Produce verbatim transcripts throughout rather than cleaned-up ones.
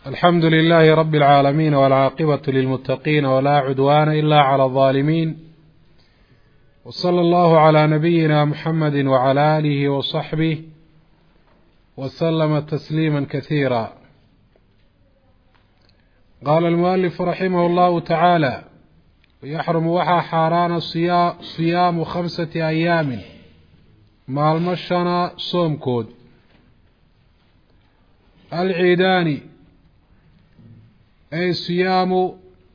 الحمد لله رب العالمين والعاقبة للمتقين ولا عدوان إلا على الظالمين، وصلى الله على نبينا محمد وعلى آله وصحبه وسلم تسليما كثيرا. قال المؤلف رحمه الله تعالى: ويحرم وحا حاران صيام خمسة أيام مع المشنا صوم كود العيدان، أي صيام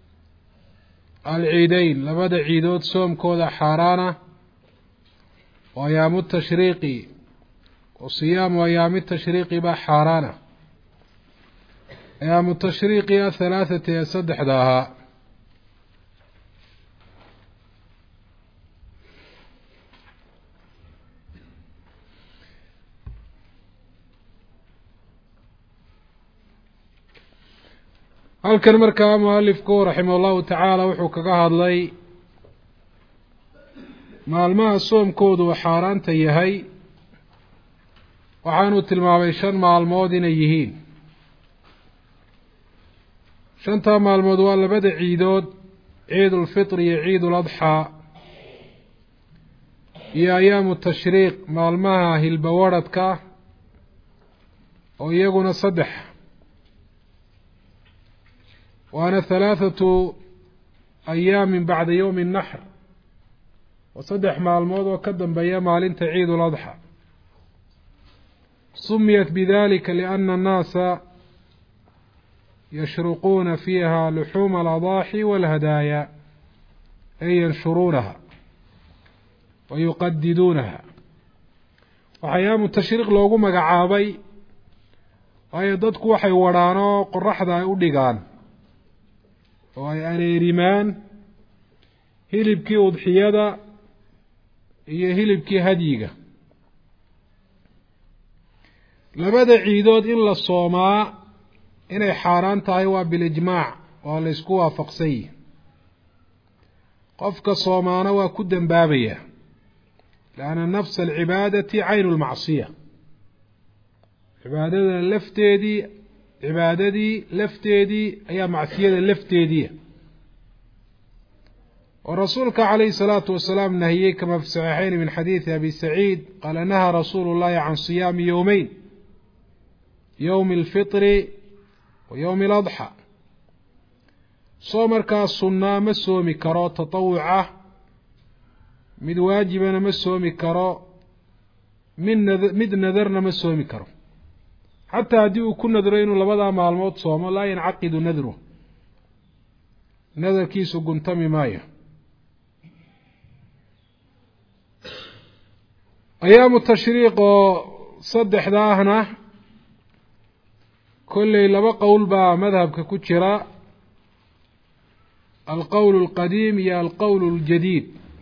العيدين لبدا عيدود صوم كود حارانة، وأيام التشريق وصيام أيام التشريق بحارانة. أيام التشريق ثلاثة يسدح داها: halkan markaa mualifku raximah allahu tacaala wuxuu kaga hadlay maalmaha soomkoodu xaaraanta yahay, waxaanuu tilmaamay shan maalmood inay yihiin. shantaa maalmood waa labada ciidood, ciidulfitr iyo ciiduladxaa, iyo ayaamu tashriiq maalmaha hilbawaradhka oo iyaguna saddex, waana halaathatu ayaamin bacda yowmi naxr, wa saddex maalmood oo ka dambeeya maalinta ciiduladxa. sumiyat bidalika liana annaasa yashruquuna fiiha luxuuma aladaaxi walhadaaya, ay yanshuruunaha wa yuqadiduunaha. waxaa ayaamu tashriiq loogu magacaabay waayo dadku waxay wadhaan oo qoraxda ay u dhigaan oo ay areerimaan hilibkii udxiyada iyo hilibkii hadyiga. labada ciidood in la soomaa inay xaaraan tahay waa bilijmaac, waa la isku waafaqsan yihi. qofka soomaana waa ku dembaabaya, lianna nafsa alcibaadati caynu lmacsiya. cibaadada lafteedii cibaadadii lafteedii ayaa macsiyada lafteediia. oo rasuulka calayhi salaatu wasalaam nahiyey kama fi saxiixayn min xadiidi abi saciid qaala nahaa rasuulu llahi can siyaami yowmeyn, yowmi alfitri wa yowmi aladxa. soo markaa sunnaa ma soomi karo, tatawuca mid waajibana ma soomi karo, mid mid nadarna ma soomi karo. xataa haddii uu ku nadro inuu labadaa maalmood soomo laa yancaqidu nadru, nadarkiisu guntami maayo. ayaamu tashriiq oo saddexda ahna kolley laba qowl baa madhabka ku jira: alqowl alqadiim iyo alqowl aljadiid.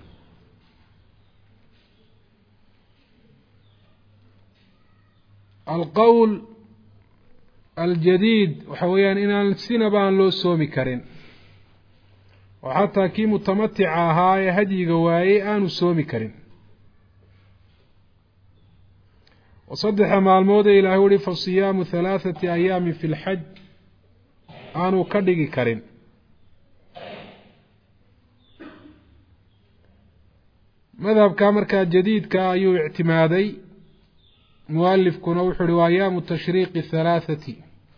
alqowl aljadiid waxa weeyaan inaan sinaba aan loo soomi karin, oo xataa kii mutamatica ahaa ee hadyiga waayey aanu soomi karin. oo saddexa maalmood ee ilahay uhi fa siyaamu halaathati ayaamin fi lxaj aanu ka dhigi karin. madhabka markaa jadiidka ayuu ictimaaday mualifkuna wuxuu uhi wa ayaamu tashriiqi halaathati,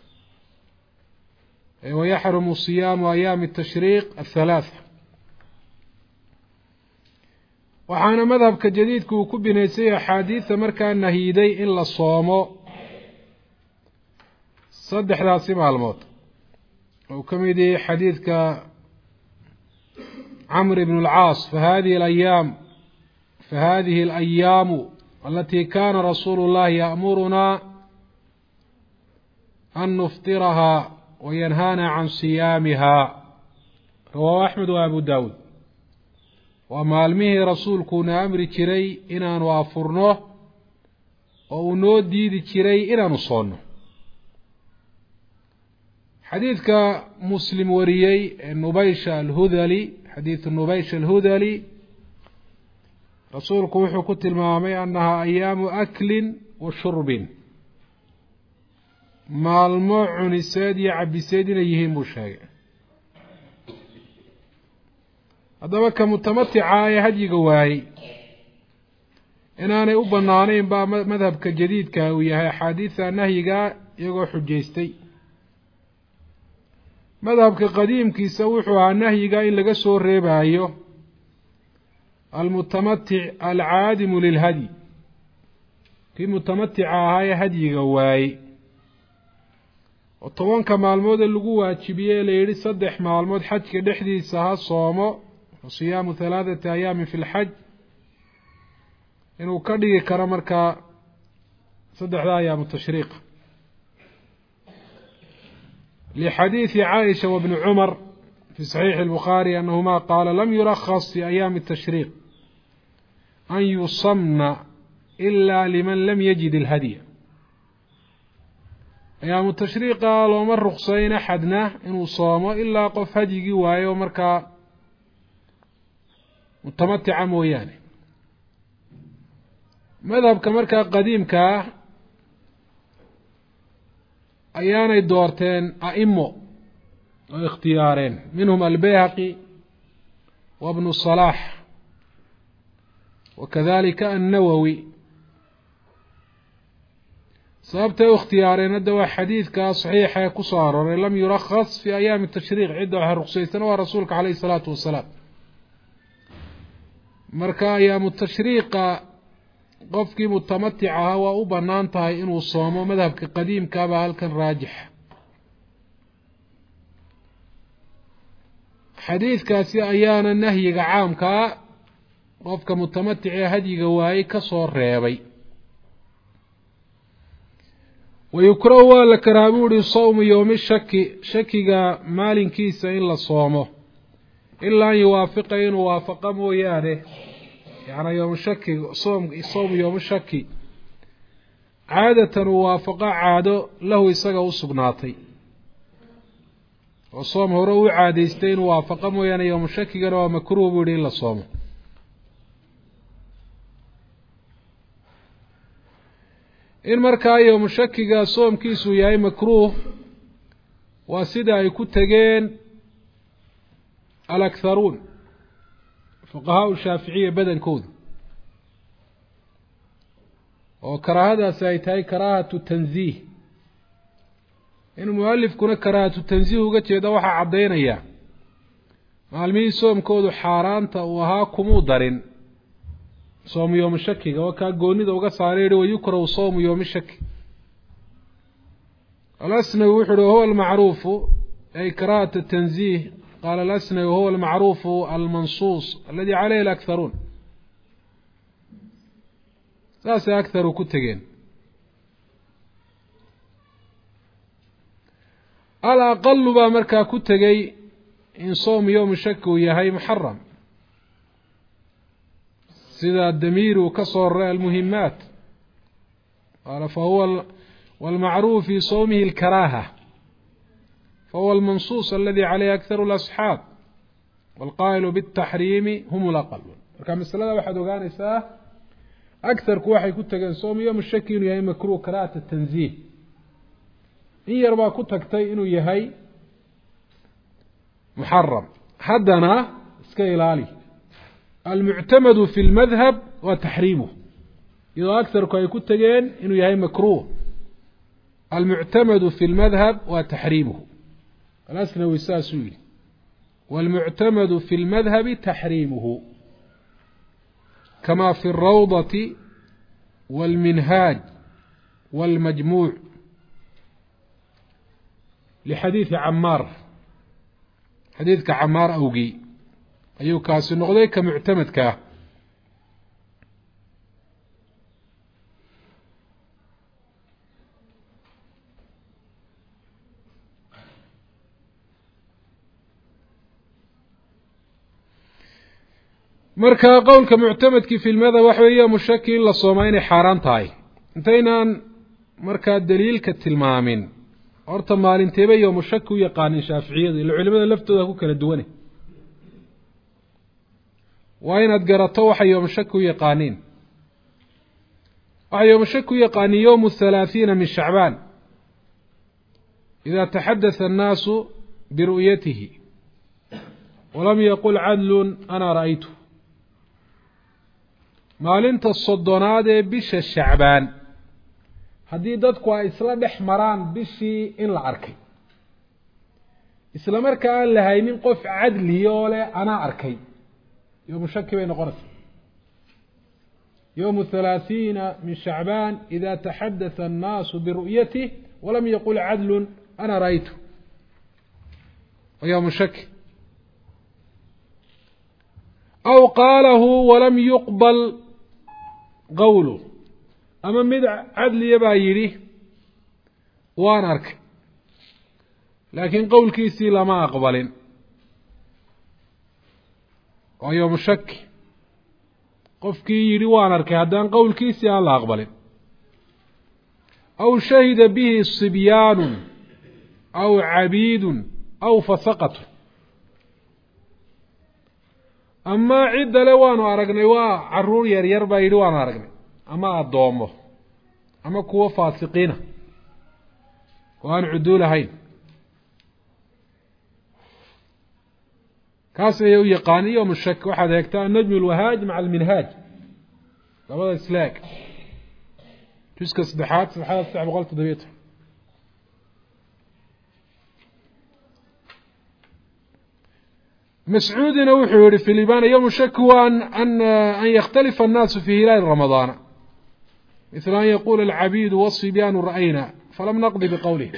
wayaxrumu siyaamu ayaami tashriiq athalaatha. waxaana madhabka jadiidka uu ku binaysay axaadiida markaa nahiiday in la soomo saddexdaasi maalmood. uu ka mid yahay xadiidka camr ibn alcaas: fahadihi alayaam fahadihi alayaamu alati kana rasuulu llahi ya'murunaa an nuftiraha wayanhaana can siyaamiha. rawaahu axmed wa abu daawuud. waa maalmihii rasuulkuuna amri jiray inaanu afurno oo uu noo diidi jiray inaanu soonno. xadiidka muslim wariyey ee nubaysha alhudali, xadiidu nubaysha alhudali, rasuulku wuxuu ku tilmaamay annahaa ayaamu aklin wa shurbin, maalmo cuniseed iyo cabiseed inay yihiin buu sheegay. haddaba ka mutamatica ee hadyiga waayey inaanay u banaanayn baa madhabka jadiidka uu yahay axaadiida nahyiga iyagoo xujaystay. madhabka qadiimkiisa wuxuu ahaa nahyiga in laga soo reebaayo almutamatic alcaadimu lilhadyi, kii mutamatica ahaa ee hadyiga waayey oo tobanka maalmood ee lagu waajibiyey la yidhi saddex maalmood xajka dhexdiisa ha soomo, siyaamu halaathati ayaamin fi lxaj, inuu ka dhigi karo markaa saddexda ayaamu tashriiq. lixadiidi caaisha wabni cumar fi saxiixi albukhaari anahuma qaala lam yurakhas fi ayaami tashriiq an yusamna ila liman lam yajid ilhadya. ayaamu tashriiqa looma ruksayn axadna inuu soomo ilaa qof hadyigii waayo markaa mutamatica mooyaane. madhabka markaa qadiimka ah ayaanay doorteen a'imo oo ikhtiyaareen, minhum albayhaqi wa bnu salaax wakadalika annawowi. sababtay u ikhtiyaareen hadda waa xadiidka saxiixa ee ku soo arooray lam yurakhas fi ayaami tashriiq, cidda waxaa ruqsaysan waa rasuulka caleyhi isalaatu wasalaam. marka ayaamu tashriiqa qofkii mutamatic ahaa waa u banaan tahay inuu soomo, madhabka qadiimkaabaa halkan raajix. xadiidkaasi ayaana nahyiga caamkaa qofka mutamatic ee hadyiga waayey ka soo reebay. wayukrahu waa la karaa buu ihi sawmu yowmi shaki, shakiga maalinkiisa in la soomo, ilaa an yuwaafiqa inuu waafaqa mooyaane. yani yowm shaki soom sawmu yowmu shaki caadatan uu waafaqo caado lahu isaga u sugnaatay, oo soom hore u caadaystay inuu waafaqo mooyaane yowmu shakigana waa makruuh buu yihi in la soomo. in markaa yowmu shakiga soomkiisu yahay makruuh waa sida ay ku tegeen alakharuun fuqahaa shaaficiya badankooda, oo karaahadaasi ay tahay karaahatu tanziih. in mualifkuna karaahatu tanziih uga jeeda waxaa caddaynaya maalmihii soomkoodu xaaraanta uu ahaa kumuu darin soomu yowmu shakiga, waa kaa goonida uga saaray yihi wayukrahu sawmu yowmi shaki. alasnawi wuxu uhi wahuwa almacruufu ay karaahatu tanziih. qaala alasnawi wahuwa almacruufu almansuus aladi caleyhi alakharuun. saasay akharu ku tegeen. al aqalu baa markaa ku tegey in sawmu yowmi shaki uu yahay muxaram, sida damiir uu ka soo raray almuhimaat. qaala fahuwa walmacruuf fi sawmihi alkaraaha fahuwa almansuus aladi caleyhi akharu alasxaab walqaa'ilu bitaxriimi hum laqaluun. marka masalada waxaad ogaanaysaa agarku waxay ku tageen sawmu yowmi shaki inuu yahay makruuh karaahata tanziih. in yar baa ku tagtay inuu yahay muxaram. haddana iska ilaali, almuctamadu fi lmadhab waa taxriimuh, iyadoo agarku ay ku tageen inuu yahay makruuh. almuctamadu fi lmadhab waa taxriimuhu. alasnawi saasuu yihi wاlmuctamadu fi lmadhabi taxriimuhu kama fi اrawdati wاlminhaaj wاlmajmuuc lixadiidi camaar. xadiidka camaar awgii ayuu kaasi noqday ka muctamadka ah. marka qowlka muctamadkii fi lmadhab waxa weeye yowmu shaki in la soomaa inay xaaraan tahay. intaynaan markaa daliilka tilmaamin, horta maalinteeba yowmu shaki u yaqaanin shaaficiyadu, ila culimada laftooda ku kala duwane. waa inaad garato waxay yowmu shaki u yaqaaniin. waxay yowmu shaki u yaqaaniin yowmu halaathiina min shacbaan, إذا تحدث الناس برؤيته ولم يقل عدل أنا رأيته maalinta soddonaad ee bisha shacbaan haddii dadku ay isla dhex maraan bishii in la arkay isla markaa aan la haynin qof cadliyo leh anaa arkay yowmu shaki bay noqonaysaa yowmu thalaathiina min shacbaan ida taxadatha annaasu biru'yatih walam yaqul cadlun ana ra'aytu wa yowmu shaki aw qaalahu walam yuqbal qawlu ama mid cadliya baa yidhi waan arkay laakiin qowlkiisii lama aqbalin waa yowmu shaki qofkii yidhi waan arkay haddaan qowlkiisii aan la aqbalin aw shahida bihi sibyaanun aw cabiidun aw fasaqatun ama cidda le waanu aragnay waa caruur yar yar baa yidhi waanu aragnay ama addoomo ama kuwo faasiqiina oo aan cuduul ahayn kaas ayay u yaqaani yowmu shaki waxaad eegtaa annajmu alwahaaj maca alminhaaj labada islaag juska saddexaad saddexaad saddex boqol toddobiyo toban مسعودنا وحوري في الإبانة يوم شك هو أن, أن, أن يختلف الناس في هلال رمضان مثل أن يقول العبيد والصبيان رأينا فلم نقضي بقوله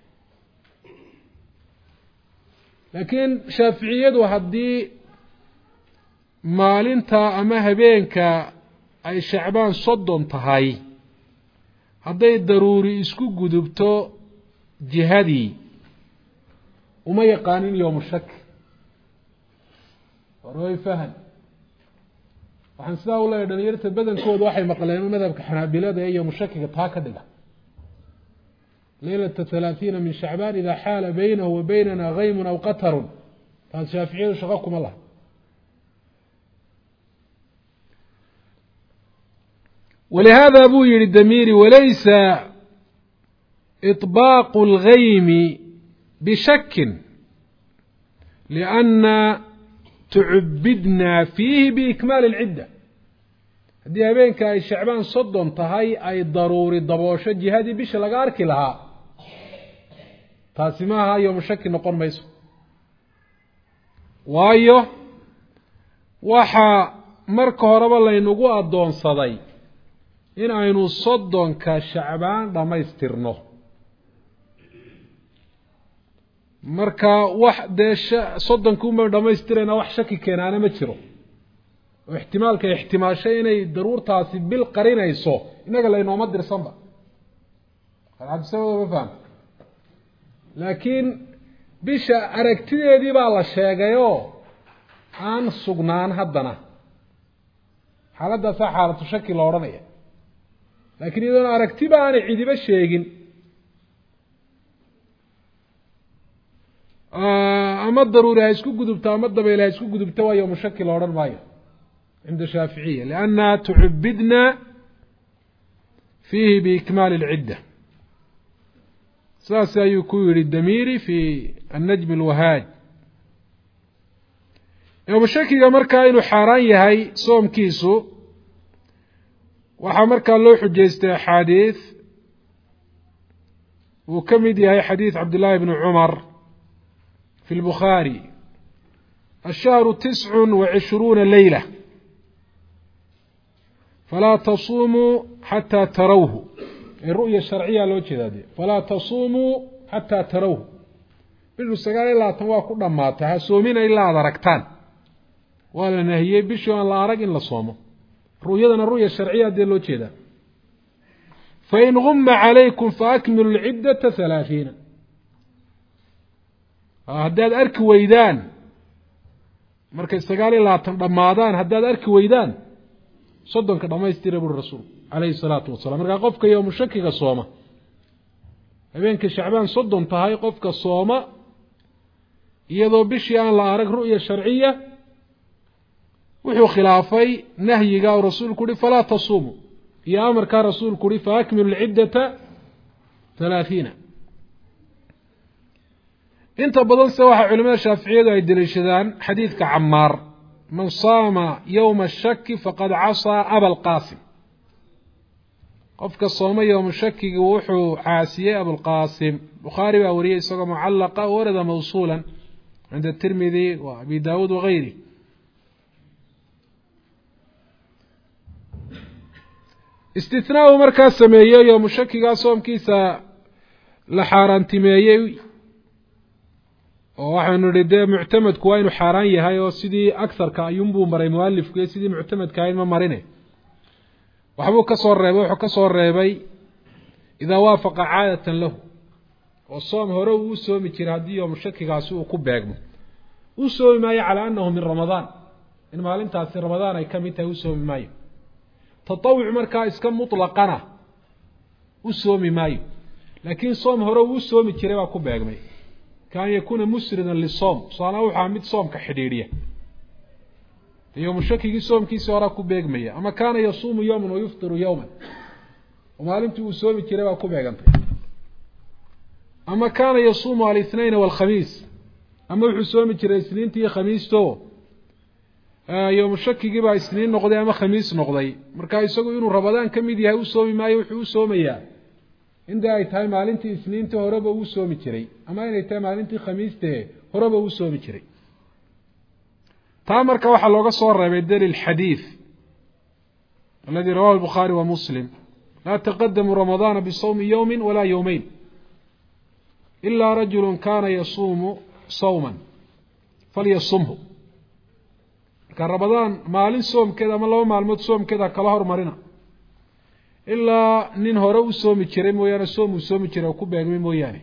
لكن شافعية وحدي مالنتا أما هبينك أي شعبان صدن تهاي هذا ضروري اسكو قدبتو جهادي وما يقانين يوم الشك روي فهم waxaan sidaa u leeyahay dhalinyarada badankooda waxay maqleen madhabka xanaabilada iyo mushakiga taa ka dhiga leelada ثلاثين min shacbaan ida xaala baynahu wa baynana ghaymun aw qatarun taas shaafiiciyu shaqo kuma laha ولهذا أبو يري الدميري وليس إطباق الغيم بشك لأن تعبدنا فيه بإكمال العدة هدي هبينك أي شعبان صدن تهي أي ضروري ضبوشة جهادي بيش لغارك لها تاسماها يوم شك نقر ميسو وايو وحا مركو رب الله ينقو الدون صدي إن أينو صدن كشعبان دما يسترنو marka wax deesha soddonka uma dhamaystirayna wax shaki keenaana ma jiro oo ihtimaalka ihtimaashay inay daruurtaasi bil qarinayso inaga la inooma dirsanba hada sabab ma faham laakiin bisha aragtideedii baa la sheegayo aan sugnaan haddana xaaladda saxaalatu shaki la oranaya laakiin idan aragtiba aan ciidiba sheegin أما الضروري هيسكو قدبتا أما الضبيل هيسكو قدبتا ويوم مشكل أوران مايو عند الشافعية لأنها تعبدنا فيه بإكمال العدة ساسا يكوير الدميري في النجم الوهاج يوم مشكل مركا إنو حاران يهي صوم كيسو وحا مركا لو حجيست حديث وكمد يهي حديث عبد الله بن عمر في البخاري الشهر تسع وعشرون ليلة فلا تصوموا حتى تروه الرؤية الشرعية لو كذا فلا تصوموا حتى تروه بيجو سجال إلا توا كنا ما تهسومين إلا دركتان ولا نهي بيشو أن لا أرق إلا صومه رؤيتنا الرؤية الشرعية دي لو كذا فإن غم عليكم فأكملوا العدة ثلاثين haddaad arki weydaan markay sagaal iyo labaatan dhamaadaan haddaad arki weydaan soddonka dhamaystira buu rasuul alayhi salaatu wasalaam marka qofka yawm shakiga sooma habeenka shacbaan soddon tahay qofka sooma iyadoo bishii aan la arag ru'ya sharciya wuxuu khilaafay nahyiga rasuulku yiri fala tasuumu ya amarka rasuulku yiri fa akmilu al-iddata ثلاثين inta badan se waxa culimada shaaficiyadu ay daliishadaan xadiidka Cammaar man saama yawma ash-shakki faqad casaa Aba al-Qaasim qofka sooma yawma shakkiga wuxuu caasiyay Aba al-Qaasim Bukhari baa wariyay isagoo mucallaqa warada mawsuulan cinda Tirmidhi wa Abi Daawud wa ghayri istithnaa markaa sameeyay yawma shakkiga soomkiisa la xaaraantimeeyay oo waxaanu nidhi muctamadku waa inuu xaaraan yahay oo sidii aktharka ayuunbuu maray muallifku iyo sidii muctamadka ahayd ma marine waxbuu ka soo reebay wuxuu ka soo reebay idaa waafaqa caadatan lahu oo soom hore uu soomi jiray haddii yawm shakigaasi uu ku beegmo uu soomi maayo calaa annahu min ramadaan in maalintaasi ramadaan ay ka mid tahay uu soomi maayo tatawuc markaa iska mutlaqana uu soomi maayo laakiin soom hore uu soomi jiray baa ku beegmay كان يكون مسردا للصوم صانع وحامد صوم كحديدية يوم الشكي صوم كيس وراء كوبيغمية أما كان يصوم يوما ويفطر يوما وما علمت يصوم كيرا كوبيغمية أما كان يصوم على الاثنين والخميس أما يصوم كيرا اثنين تي خميس تو آه يوم الشكي جيبها اثنين نقضي أما خميس نقضي مركا يسوق ينو رمضان كم يدي هاو صومي ما يوحو صومي inda ay tahay maalintii isniinta horeba uu soomi jiray ama inay tahay maalintii khamiista horeba uu soomi jiray taa marka waxa looga soo reebay dalil xadiis alladhi rawahu al-bukhari wa muslim la taqaddamu ramadana bi sawmi yawmin wala yawmayn illa rajulun kana yasumu sawman falyasumhu ka ramadaan maalin soomkeeda ama laba maalmood soomkeeda kala hormarina ilaa nin hore u soomi jiray mooyaane soom uu soomi jiray ku beegmay mooyaane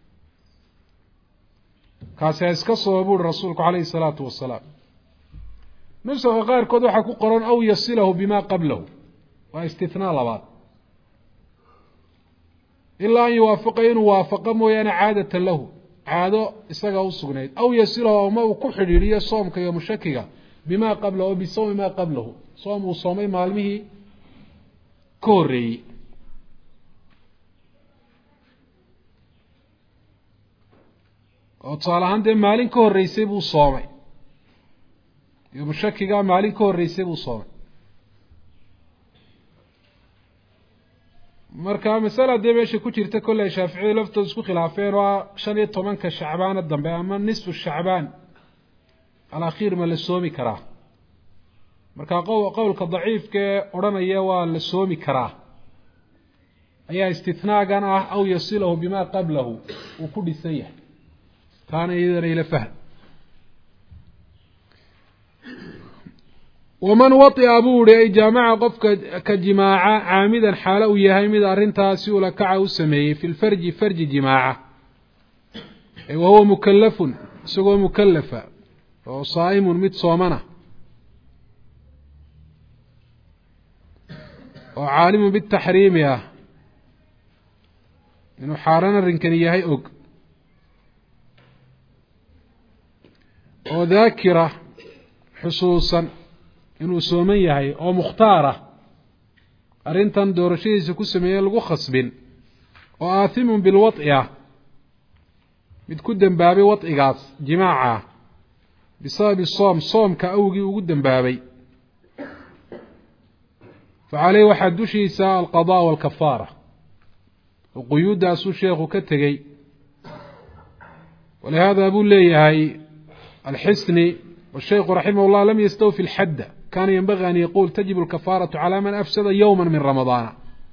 kaasi iska soo buu rasuulku kaleey salaatu wasalaam nusakha qaarkood waxa ku qoran aw yasilahu bima qablahu waa istithnaa labaad ilaa in yuwaafaqa inuu waafaqa mooyaane caadatan lahu caado isaga u sugnayd aw yasilahu ma uu ku xidhiiriyo soomka iyo mushakiga bima qablahu bi sawmi ma qablahu soom uu soomay maalmihii كوري وصالحان ده مالين كوري سيبو صومي يوم الشكي قام مالين كوري سيبو صومي مركا مسألة دي بيشي كتيرتا كلها شافعي لفتو اسكو خلافين وشانية طمان كالشعبان الدنبي اما نصف الشعبان الأخير من السومي كراه marka qowlka daciifka oranaya waa la soomi karaa ayaa istithnaagan ah aw yasilahu bima qablahu uu ku dhisan yahay taana iyadana ila fahm waman wati abuuri ay jaamaca qofka ka jimaaca caamidan xaala uu yahay mid arintaasi ula kaca u sameeyay fil farji farji jimaaca ay huwa mukallafun isagoo mukallafa oo saa'imun mid soomana وعالم بالتحريم يا إنه حارنا الرنكنية هي أوك وذاكرة حصوصا إنه سومية هي أو مختارة أرنتان دورشي سكو سمية لغو خصبين وآثم بالوطئة بتكدن بابي وطئة جماعة بسبب الصوم صوم كأوغي وقدن بابي فعليه واحد دوشيسا القضاء والكفارة وقيود داسو شيخ كتغي ولهذا أقول لي هاي الحسني والشيخ رحمه الله لم يستوفي الحد كان ينبغي أن يقول تجب الكفارة على من أفسد يوما من رمضان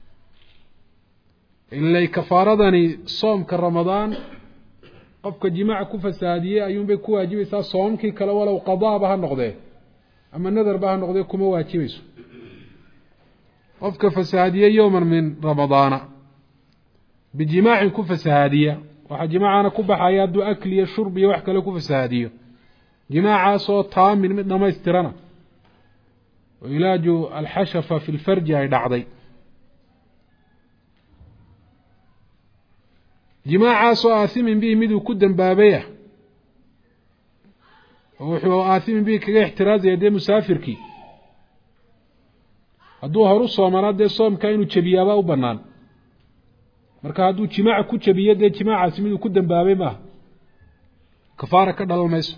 إلا كفارة صوم كرمضان قفك جماع كفة سادية أيوم بيكو واجبسا صوم كي كلا ولو قضاء بها النقضي أما النذر بها النقضي كما واجبسو قفك فسادية يوما من رمضان بجماع كفة سادية وحا جماعنا كبح حياد أكل شرب وحكا لكفة سادية جماعة صوت تام من مدنا ما يسترنا وعلاج الحشفة في الفرج هاي دعضي جماعة صوت آثم به مدو كدا بابيه وحو آثم به كغير احتراز يدي مسافر كي hadduu horu soomanaad dee soomka inuu jabiyaaba u bannaan marka hadduu jimaaca ku jabiyo dee jimaacaasi miduu ku dambaabay maaha kafaara ka dhalan mayso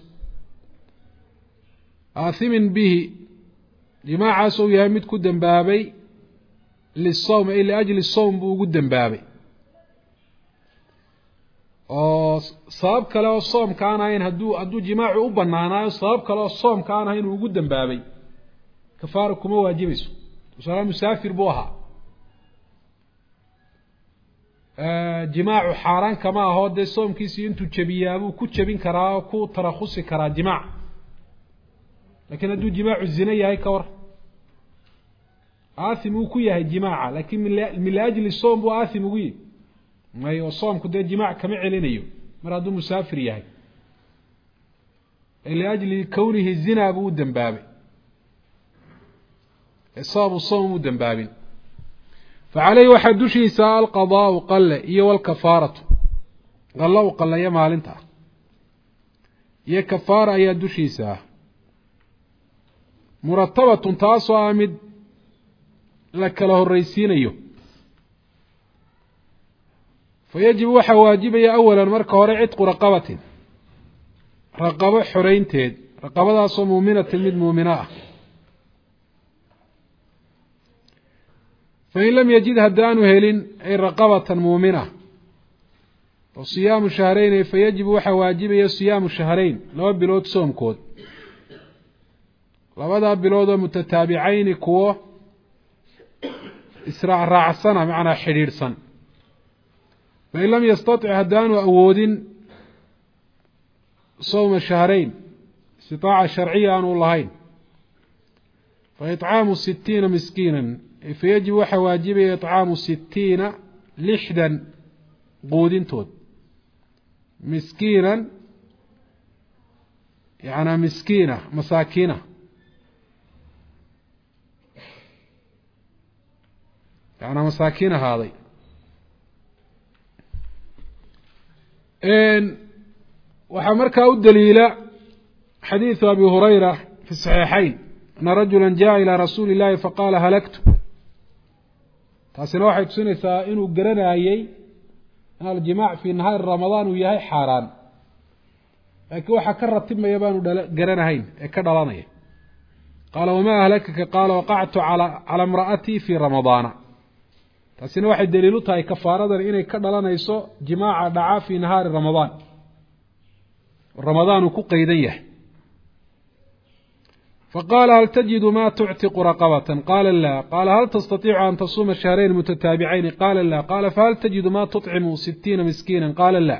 aathimin bihi jimaacaas uu yahay mid ku dembaabay lisawm ay liajli sawm buu ugu dembaabay oo sabab kale oo soomka aan ahayn hadduu hadduu jimaacu u banaanaayo sabab kale oo soomka aan ahayn uu ugu dembaabay kafaara kuma waajibayso tusaale musaafir buu ahaa jimaacu xaaraan kama aho dee soomkiisii intuu jabiyaa buu ku jabin karaa oo ku tarakhusi karaa jimaac laakiin hadduu jimaacu zina yahay ka war aathim uu ku yahay jimaaca laakiin min liajli soom buu aathim ugu yihi mayo soomku dee jimaac kama celinayo mar hadduu musaafir yahay liajli kownihi zina buu u dembaabay sababu soom u dembaabin فعليه waxaa dushiisa alqadaau qale iyo walkafaaratu qalla u qallaya maalinta iyo kafaara ayaa dushiisa ah muratabatun taasoo ah mid la kala horreysiinayo fayajibu waxaa waajibaya awalan marka hore cidqu raqabatin raqabo xoreynteed raqabadaasoo muuminatin mid muumina ah fain lam yajid haddaanu helin ay raqabatan muumina oo siyaamu shahrayn fayajibu waxaa waajibaya siyaamu shahrayn laba bilood soomkood labadaa bilood oo mutataabicayni kuwo israacraacsana macnaa xidhiidhsan fain lam yastatic haddaanu awoodin sawma shahrayn istitaaca sharciya aanu lahayn fa iطcaamu sitiina miskiinan fayajibu waxaa waajibaya iطcaamu sitiina lixdan quudintood miskiinan yanaa miskiina masaakiina yanaa masaakiin ahaaday waxaa markaa u daliila xadiiثu abi hurayra fi صaxiixayn ana rajula jaءa ilى rasuuli الlahi faqaala halagtu taasina waxay tusinaysaa inuu garanayey in aljimaac fii nahaari ramadaan uu yahay xaaraan laakiin waxaa ka ratibmaya baanu garanahayn ee ka dhalanaya qaala wamaa ahlakaka qaala waqactu calaa imra'atii fii ramadaana taasina waxay daliil u tahay kafaaradan inay ka dhalanayso jimaaca dhaca fii nahaari ramadaan ramadaan uu ku qeydan yahay faqaala hal tajidu ma tuctiqu raqabatan qaala la qaala hal tastatiicu an tasuuma shahrayn mutataabicayni qaala la qaala fahal tajidu ma tuطcimu sitiina miskiina qaala la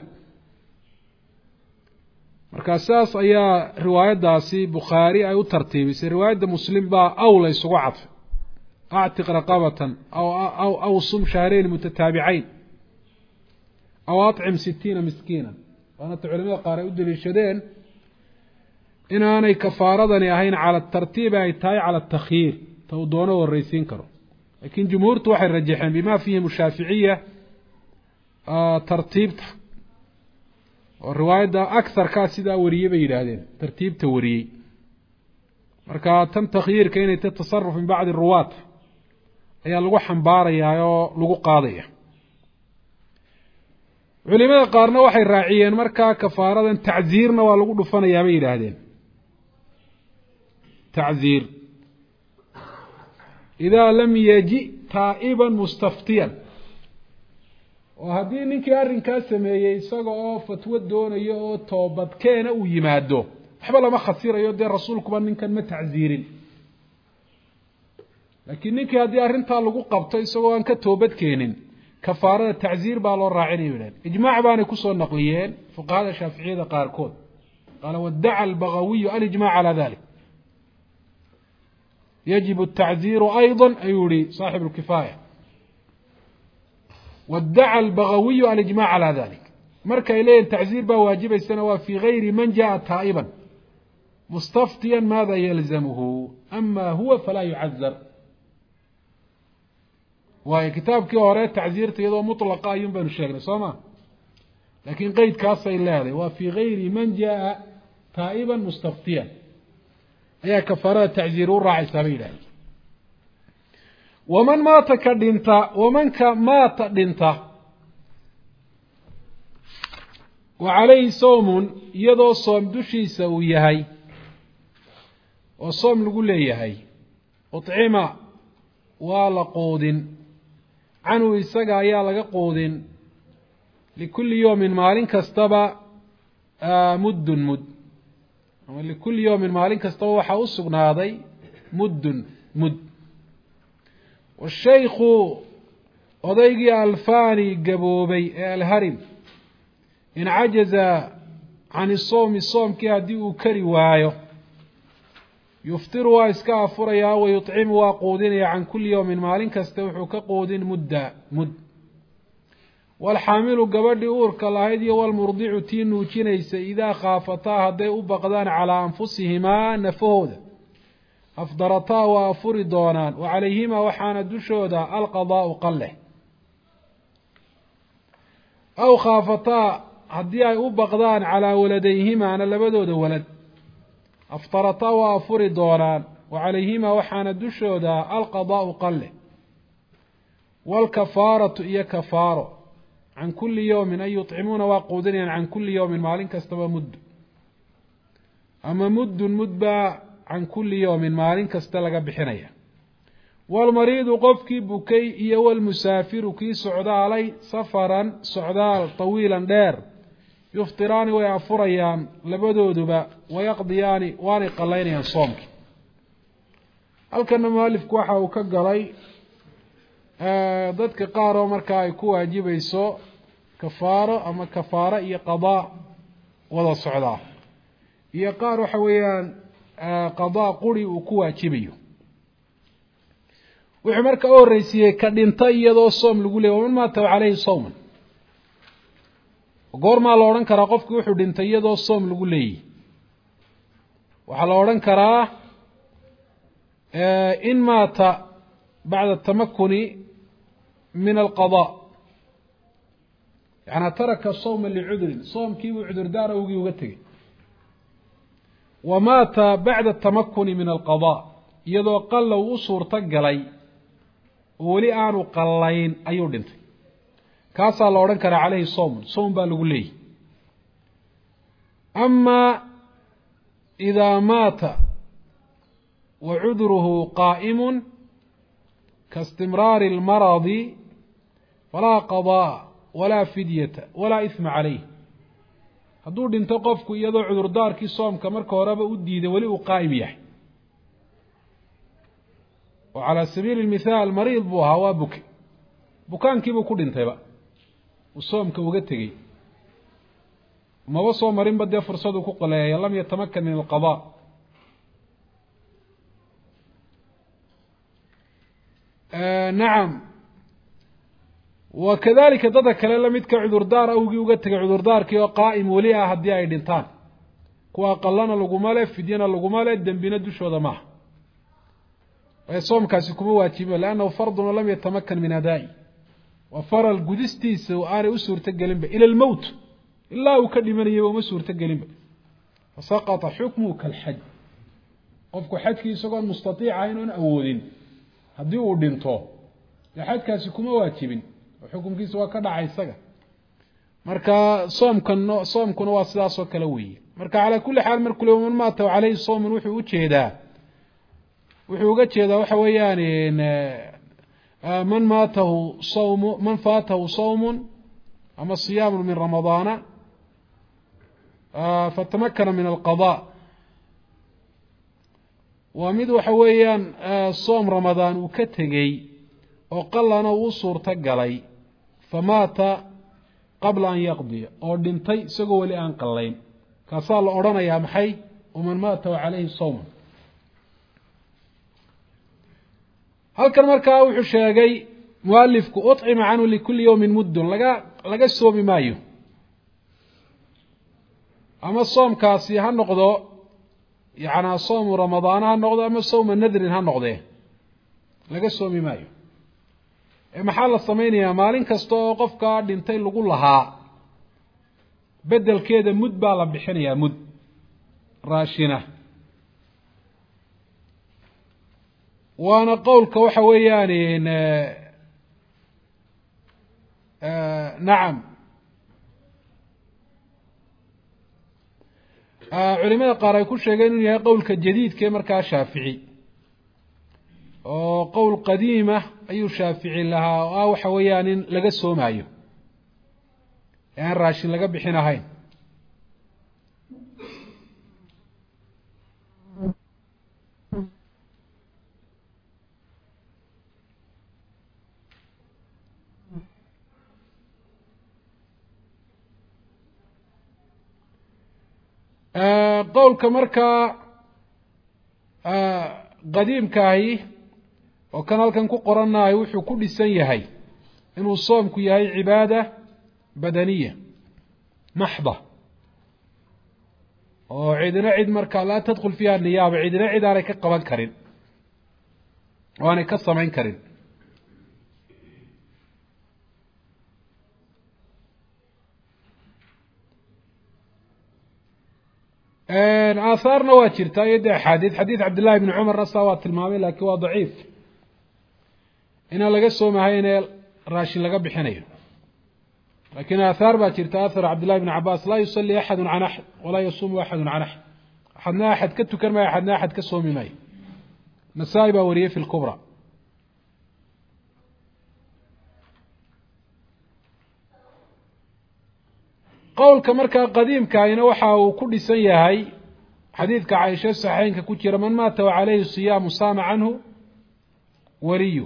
markaa saas ayaa riwaayaddaasi bukhaari ay u tartiibisay riwaayadda muslim baa aw la isugu cadfay actiq raqabatan aw aw aw sum shahrayn mutataabicayn aw acim sitiina miskiina waanata culamada qaar ay u daliishadeen inaanay kafaaradani ahayn cala tartiib ay tahay cala takhyiir ta uu doono horreysiin karo laakiin jumhuurtu waxay rajaxeen bima fiihim shaaficiya tartiibta oo riwaayadda akarkaa sidaa wariyey bay yidhaahdeen tartiibta wariyey marka tan takhyiirka inay ta tasaruf min bacdi ruwaat ayaa lagu xambaarayaa oo lagu qaadaya culimada qaarna waxay raaciyeen markaa kafaaradan tacziirna waa lagu dhufanayaa bay yidhaahdeen tacziir idaa lam yaji taa'iban mustaftiyan oo haddii ninkii arrinkaa sameeyey isaga oo fatwo doonayo oo toobadkeena uu yimaado waxba lama khasirayo dee rasuulkuba ninkan ma tacziirin laakiin ninkii haddii arrintaa lagu qabto isagoo aan ka toobad keenin kafaarada tacziir baa loo raacinaya yidhahden ijmaac baanay kusoo naqliyeen fuqahada shaaficiyada qaarkood qaala wadaca albagawiyu alijmac calaa dalik yajib التacziir أيضا ayuu yihi صaaxiب الkifaaya wاdacى الbagawiyu alijmac calى dalik markay leeyihin tacziir baa waajibaysana waa fii gayri man jaءa taa'iban mustaftiya maada yalzamhu ama huwa falaa yucazar waayo kitaabkii hore tacziirta iyadoo muطlaqa ayuun baynu sheegnay soo ma laakiin qeydkaasay leedahay waa fii gayri man jaءa taa'iba mustaftiyan ayaa kafaarada tacziir u raacaysaa bay yidhahdeen waman maata ka dhinta wamanka maata dhinta وعليه صوم يدو صوم دشي سويهي وصوم لقول ليهي أطعم ولقود عنه يسقى يالك قود لكل يوم مالين كستبا مد مد لكل يوم مالين كستبا وحاوسقنا هذا مد مد والشيخ أضيقي الفاني قبوبي الهرم إن عجز عن الصوم الصوم كي هديه كري وايو يفطر واسكا فريا ويطعم وقودين عن كل يوم مالين كستوحو كقود مدة مد والحامل قبردي أورك الله والمرضع تينو تينيس إذا خافتا هدي أبقدان على أنفسهما نفوذ أفضرتا وفردونان وعليهما وحان دشودا القضاء قله أو خافتا هدي أبقدان على ولديهما أنا لبدود ولد أفطرتا وفردونان وعليهما وحان دشودا القضاء قله والكفارة إيا كفارة عن كل يوم أن يطعمون وقودين عن كل يوم مالين كستبا مد أما مد مدبع عن كل يوم مالين كستلقى بحنية والمريض قفكي بكي إيا والمسافر كي سعدا علي سفرا سعدا طويلا دير يفطران ويعفريان لبدودبا ويقضيان واني قلين صومك هل كان مؤلف كوحا وكقلي dadka qaar oo marka ay ku waajibayso kafaaro ama kafaara iyo qadaa wada socda iyo qaar waxa weeyaan qadaa quri uu ku waajibayo wuxuu marka oo reysiyay ka dhintay iyadoo soom lagu leeyahay man maata calayhi sawman goorma la oran karaa qofkii wuxuu dhintay iyadoo soom lagu leeyahay waxa la oran karaa in maata bacda tamakkuni من القضاء يعني ترك الصوم لعذر صوم كيف عذر داره وقتك ومات بعد التمكن من القضاء يدو قل وصور تقلي ولي آنو قلين أيو دنت كاسا لورن كان عليه صوم صوم بالغ لي أما إذا مات وعذره قائم كاستمرار المرض فلا قضاء ولا فدية ولا إثم عليه هدو دينتو قفكو يدو عذر داركي صوم كمركو ورابا وديده ولي قائم يحي وعلى سبيل المثال مريض بوها وابك بكان كيبو كو دينتي با وصوم كوغتغي ما وصو مرين بدي فرصدو كو قليا لم يتمكن من القضاء آه نعم وكذلك ضدك لم يتك عذر دار أو يوجدك عذر دار كي قائم وليها هدي أي دنتان كوا قلنا لجمالة في دينا لجمالة دم بندوش هذا معه ويصوم كاسكم واجبا لأنه فرض ولم يتمكن من أدائه وفر الجدستي سواري أسور تجلبه إلى الموت إلا وكل من يوم أسور تجلبه فسقط حكمه كالحج قفك حج كي سقط مستطيع عين أولين haddii uu dhinto xadkaasi kuma waajibin xukunkiisu waa ka dhacay isaga marka soomkan soomkuna waa sidaas oo kala weeye marka ala kulli xaal markuu leeyahay maata calayhi soom wuxuu u jeedaa wuxuu uga jeedaa waxa weeyaan in man maatahu sawm man faatahu sawm ama siyam min ramadana fatamakkana min alqada ومد وحويان صوم رمضان وكتغي وقلنا وصورت قلي فمات قبل أن يقضي أو دنتي سقوا لأن قلين كصال أورانا يا محي ومن مات عليه صوم هل كان مركا وحو شاقي مؤلفك أطعم عنه لكل يوم مد لقى لقى الصوم مايو أما الصوم كاسي هالنقضو يعني صوم رمضان هالنقضة أما صوم النذر هالنقضة لقى الصوم مايو محل الصمين يا مالين كستو قفك دينتين لقول لها بدل كده مد بالا بحنيا مد راشنة وانا قولك وحوياني إن آه نعم culimada qaar ay ku sheegeen inuu yahay qowlka jadiidka ee markaa shaafici oo qowl qadiima ayuu shaafici lahaa oo ah waxa weeyaan in laga soomaayo ee aan raashin laga bixin ahayn qowlka markaa qadiimkaahi oo kan halkan ku qoranahay wuxuu ku dhisan yahay inuu soomku yahay cibaada badaniya maxda oo cidina cid markaa laa tadkhul fiiha niyaaba cidina cid aanay ka qaban karin oo aanay ka samayn karin aahaarna waa jirtaa iyo dee axaadiid xadiid cabdillahi bni cumar nasaa waa tilmaamay laakiin waa daciif inaan laga soomahayn ee raashin laga bixinayo lakiin aahaar baa jirta ahar cabdillahi bni cabaas laa yusalii axadu can axad walaa yasuumu axadu can axad axadna axad ka tukan maayo axadna axad ka soomi maayo nasaa-i baa wariyey fi lkubra qowlka markaa qadiimkaahina waxa uu ku dhisan yahay xadiidka caaisha saxiixeynka ku jira man maata wa calayhi siyaamu saama canhu waliyu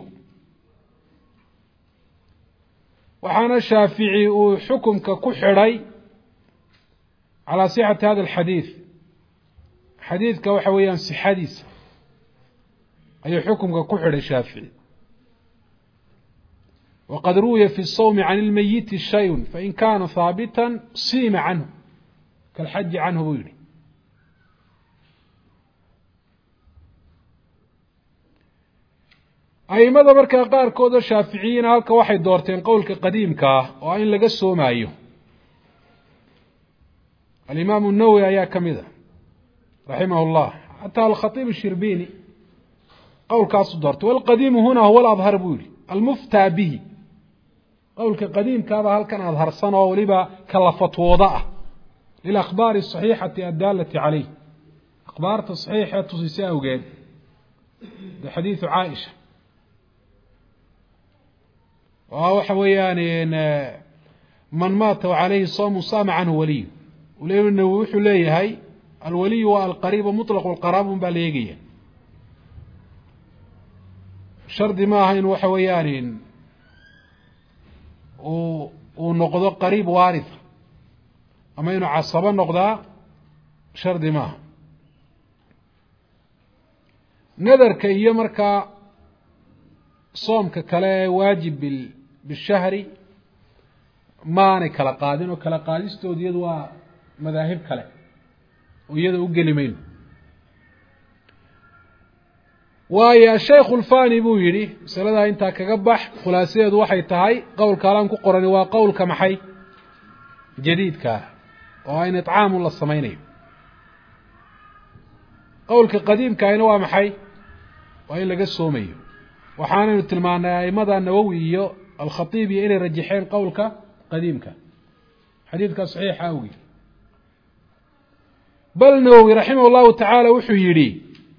waxaana shaafici uu xukumka ku xidhay calaa sixati hada alxadiid xadiidka waxa weeyaan sixadiisa ayuu xukumka ku xidhay shaafici wqad ruwiya fi الsawmi can اlmayiti shay fain kana haabita siima canhu kalxaji canhu buu yihi aimada markaa qaarkooda shaaficiyiina halka waxay doorteen qowlka qadiimka ah oo in laga soomaayo alimaamu الnawowi ayaa ka mid a raximah اllah xataa alkhaiib الshirbini qowlkaasu doortay wاlqadiimu huna huwa اladhar buu yihi almuftaa bihi qowlka qadiimkaaba halkan adharsan oo weliba kala fatwooda ah lilakhbaari asaxiixati addaalati caleyh akhbaarta saxiixa tusisa awgeed de xadiidu caaisha oo waxa weeyaan man maata wacalayhi soomu saama canhu waliyu uleima nawowi wuxuu leeyahay alwaliyu waa alqariibu mutlaqu lqaraabun baa la eegaya shardi ma aha in waxa weeyaan uu uu noqdo qariib waaritha ama inuu casabo noqdaa shardi maaha nadarka iyo markaa soomka kale ee waajib bil bishahri maanay kala qaadin oo kala qaadistooda iyadu waa madaahib kale oo iyada u geli mayno waayo ashaykhu alfani buu yidhi masaladaa intaa kaga bax khulaasadeedu waxay tahay qowlka alaan ku qorani waa qowlka maxay jadiidkaa oo in itcaamun la samaynayo qowlka qadiimkaahina waa maxay waa in laga soomayo waxaanaynu tilmaanay aimada nawowi iyo alkhatiib iyo inay rajaxeen qowlka qadiimka xadiidka saxiixa awgi bal nawowi raximah llahu tacaala wuxuu yidhi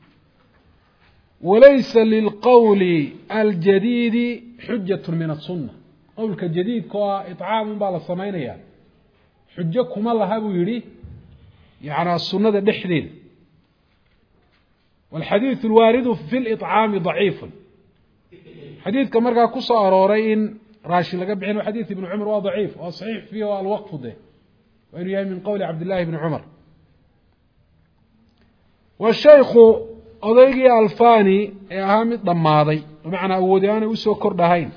walaysa lilqowli aljadiidi xujat min asunna qowlka jadiidka oo ah itcaamun baa la samaynaya xujo kuma laha buu yidhi yanaa sunnada dhexdeeda walxadiidu alwaaridu fi liطcaami daciifun xadiidka markaa ku soo arooray in raashin laga bixin xadiid ibni cumar waa daciif waa saxiix fiihi o alwaqfu de waa inuu yahay min qowli cabdillahi bni cumar washaykhu odaygii alfani ee ahaa mid dhammaaday bimacnaa awoodi aanay usoo kordhahayn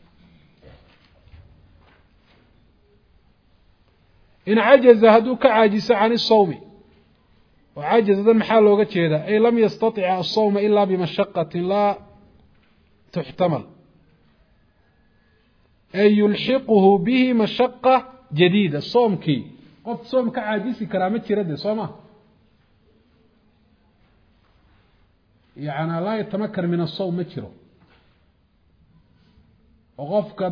in cajaza hadduu ka caajiso can isawmi oo cajazadan maxaa looga jeedaa ay lam yastatic asawma ilaa bimashaqatin laa tuxtamal ay yulxiquhu bihi mashaqa jadiida soomkii qof soom ka caajisi karaa ma jira de soo ma yani laa yatamakan min asawm ma jiro oo qofka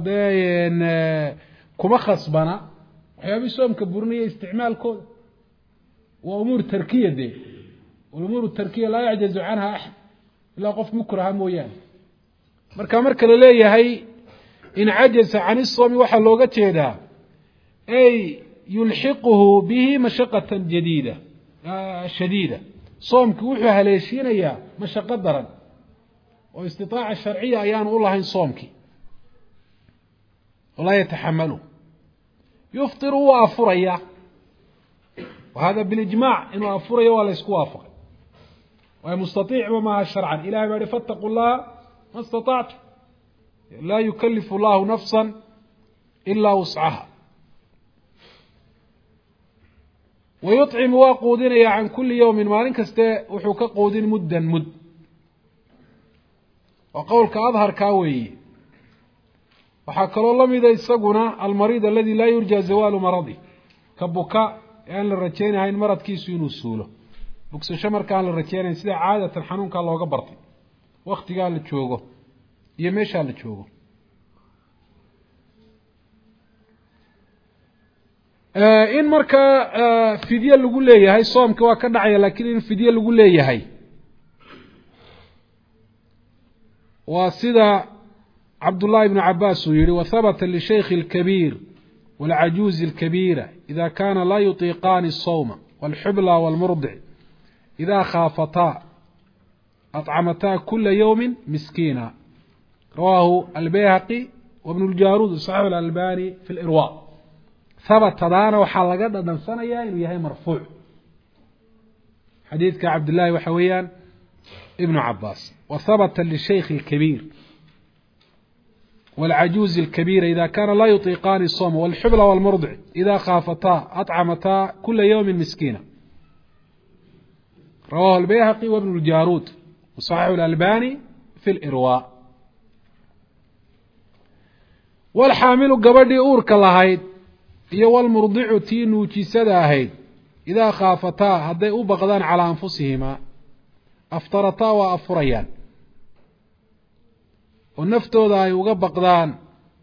dee kuma khasbana waxyaabihii soomka burinaya isticmaalkooda وأمور تركية دي والأمور التركية لا يعجز عنها أحد إلا قف مكره مويان مركا مركا لليه هي إن عجز عن الصوم وحل لوغة هذا أي يلحقه به مشقة جديدة آه شديدة صومك وحوها ليشين إياه مشقة درا واستطاعة الشرعية أيان الله إن صومك ولا يتحمله يفطر وافريا وهذا بالإجماع إنه أفريا ولا يسكوافق ومستطيع وما شرعا إلى ما فاتقوا الله ما استطعت لا يكلف الله نفسا إلا وسعها ويطعم وقودين عن كل يوم مالين كسته وحوك قودين مدا مد وقولك أظهر كاوي وحكى الله ماذا يسقنا المريض الذي لا يرجى زوال مرضه كبكاء يعني للرجين هاي المرض كيسو ينوسوله بكسو شمر كان للرجين سيدا عادة الحنون كان الله قبرتي وقت قال لتشوقه يميش قال لتشوقه آه إن مركا آه فدية اللي قول لي هاي صوم كوا كدعية لكن إن فدية اللي قول لي هاي وسيدا عبد الله بن عباس يري وثبت للشيخ الكبير والعجوز الكبيرة إذا كان لا يطيقان الصوم والحبلى والمرضع إذا خافتا أطعمتا كل يوم مسكينا رواه البيهقي وابن الجارود صحيح الألباني في الإرواء ثبت هذا وحلقة دان سنة إنه يهي مرفوع حديث كعبد الله وحويان ابن عباس وثبت للشيخ الكبير والعجوز الكبيرة إذا كان لا يطيقان الصوم والحبلى والمرضع إذا خافتا أطعمتا كل يوم مسكينا رواه البيهقي وابن الجارود وصحيح الألباني في الإرواء والحامل قبل أورك اللهيد iyo المرضع تي نوجسدا ahayd إذا خافتا hadday u baqdaan على أنفسهما أفطرتا وأفريان ونفتooda ay uga baqdaan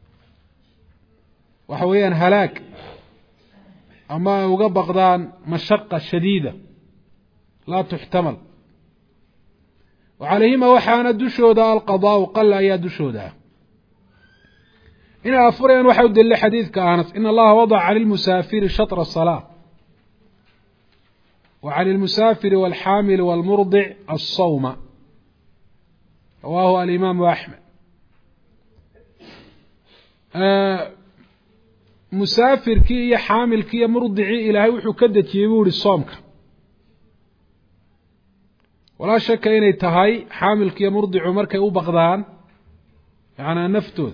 waxa weeyaan halaag ama ay uga baqdaan mashaqqa shadiida la tuhtamal وعليهما waxaana dushooda alqadaa qalla ayaa dushooda إن أفريان وحود اللي حديث كأنس إن الله وضع على المسافر شطر الصلاة وعلى المسافر والحامل والمرضع الصوم رواه الإمام أحمد آه مسافر كي حامل كي مرضعي إلهي وحو كدت يقول الصومك ولا شك إن يتهي حامل كي مرضع مركي وبغضان يعني نفتوذ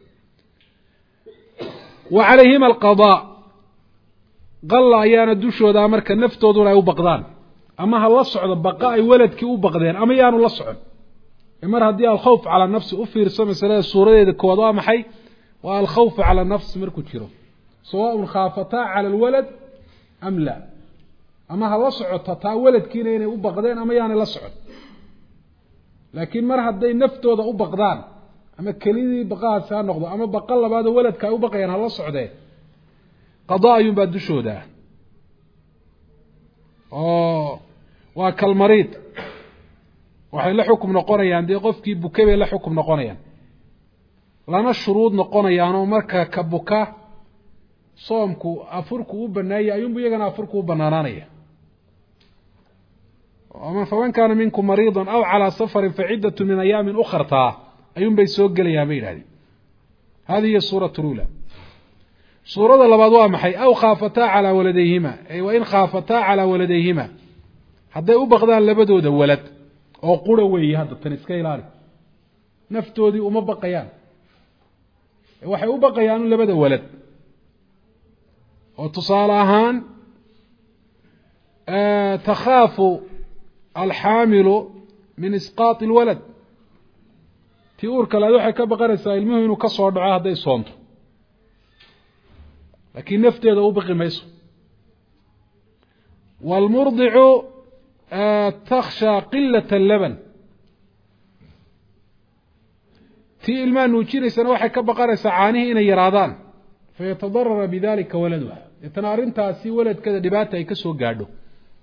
وعليهما القضاء قال أيانا دوشو دا مركا نفتو دولا يوبقدان أما هلا صعد بقاء ولدك يوبقدين أما يانو لا صعد إمر هدي الخوف على النفس أفير سمى سلاة السورة دي كوضاء محي والخوف على النفس مركو تشيرو سواء خافتا على الولد أم لا أما هلا صعد تتا ولد كينين يوبقدين أما يانو لا صعد لكن مر هدي نفتو دا يوبقدان أما كليدي بقاء سان نقضى أما بقى بعد ولد كأو بقى يعني الله صعده قضاء يبدو شو ده آه وكالمريض وحين لا حكم نقونيا عندي قف كي بكبي لا حكم نقونيا لنا الشروط نقونيا أنا مركا كبكا صومكو أفركو بنايا يوم بيجنا أفركو بنانانيا ومن فمن كان منكم مريضا أو على سفر فعدة من أيام أخرى تا أيوم بيسوق لي يامين هذه هذه هي الصورة الأولى صورة اللبضوها محي أو خافتا على ولديهما أي وإن خافتا على ولديهما حتى يبغضان لبدو ده ولد أو قروي هذا التنسكي لاري نفتو دي وما بقيان وحي وبقيان لبدو ولد وتصالحان آه تخاف الحامل من إسقاط الولد تيورك لا يوحي كبقرسا المهم إنه كسر دعاه هذا يصونته لكن نفتي هذا أبقي ما يسو والمرضع آه تخشى قلة اللبن تي إلمان نوشيري سنوحي كبقرسا عانيه إن يرادان فيتضرر بذلك ولدها يتنارين تاسي ولد كذا دباتا يكسو قاعدو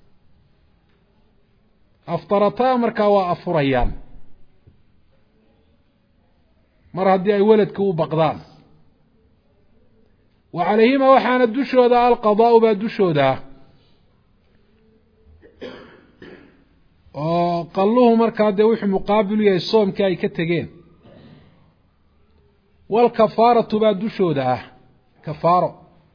aftarataa markaa waa afurayaan mar haddii ay weladka u baqdaan wa calayhima waxaana dushooda alqadaa'u baa dushooda oo qalluhu markaa dee wuxuu muqaabil u yahay soomkii ay ka tegeen walkafaaratu baa dushooda ah kafaaro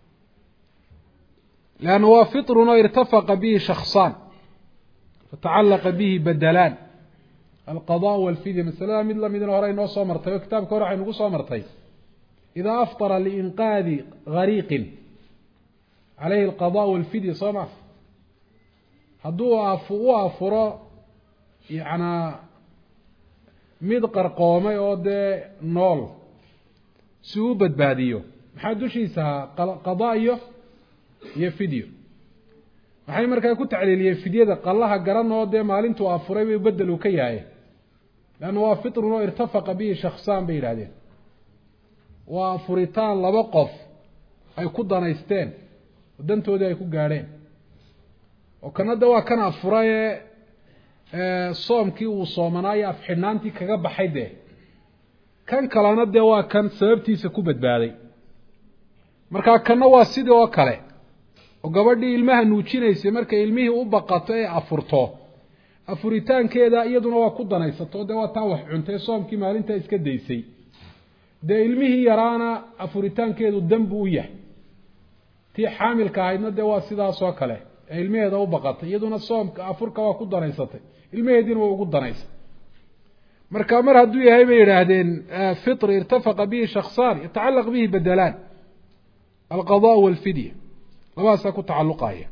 leanna waa fitrun oo irtafaqa bihi shaksaan fatacallaqa bihi badalaan alqadaء walfidya masalada mid lamidna hore inoo soo martay oo kitaabka hore waxaynugu soo martay idaa aftara liinqaadi gariiqin calayhi alqadaء walfidya soo ma hadduu u afuro yacnaa mid qarqoomay oo dee nool si uu badbaadiyo maxaa dushiisa qadaa iyo iyo fidyo waxay markaa ku tacliiliyeen fidyada qallaha garan oo dee maalintuu afuray bay bedel uu ka yahay leanna waa fitrun oo irtafaqa bihi shaksaan bay yidhahdeen waa afuritaan laba qof ay ku danaysteen oo dantoodii ay ku gaadheen oo kana de waa kan afuraye soomkii uu soomanaayo afxidhnaantii kaga baxay dee kan kalena dee waa kan sababtiisa ku badbaaday markaa kanna waa sidii oo kale oo gabadhii ilmaha nuujinaysay markay ilmihii u baqato ee afurto afuritaankeeda iyaduna waa ku danaysato dee waa taa wax cuntay soomkii maalintaa iska daysay dee ilmihii yaraana afuritaankeedu danbu u yahay tii xaamilka ahaydna dee waa sidaas oo kale ee ilmaheeda u baqatay iyaduna soomka afurka waa ku danaysatay ilmaheediina waa ugu danaysay marka mar hadduu yahay bay yidhaahdeen fitri irtafaqa bihi shaksaan yatacallaq bihi badalaan alqadaء walfidya labadaasaa ku tacalluqaya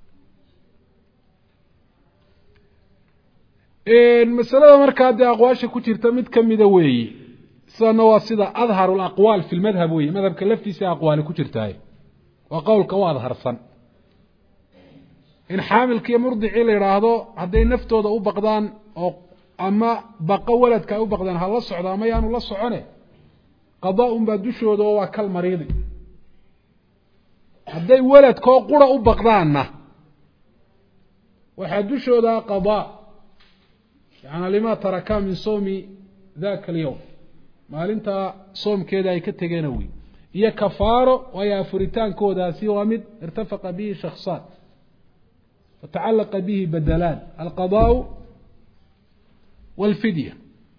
masalada markaa dee aqwaasha ku jirta mid kamida weeyi sidana waa sida adharu alaqwaal fi lmadhab weeye madhabka laftiisa aqwaali ku jirtaay waa qowlka u adharsan in xaamilka iyo murdicii la yidhaahdo hadday naftooda u baqdaan oo ama baqo waladka ay u baqdaan ha la socdo ama yaanu la socone qadaa un baa dushooda oo waa kal mariidi hadday waladkoo qura u baqdaanna waxaa dushooda qadaa yaani lima taraka min sawmi daka alyawm maalinta soomkeeda ay ka tegeena wey iyo kafaaro waayo afuritaankoodaasi waa mid irtafaqa bihi shaksaan fatacalaqa bihi badalaan alqadaء walfidya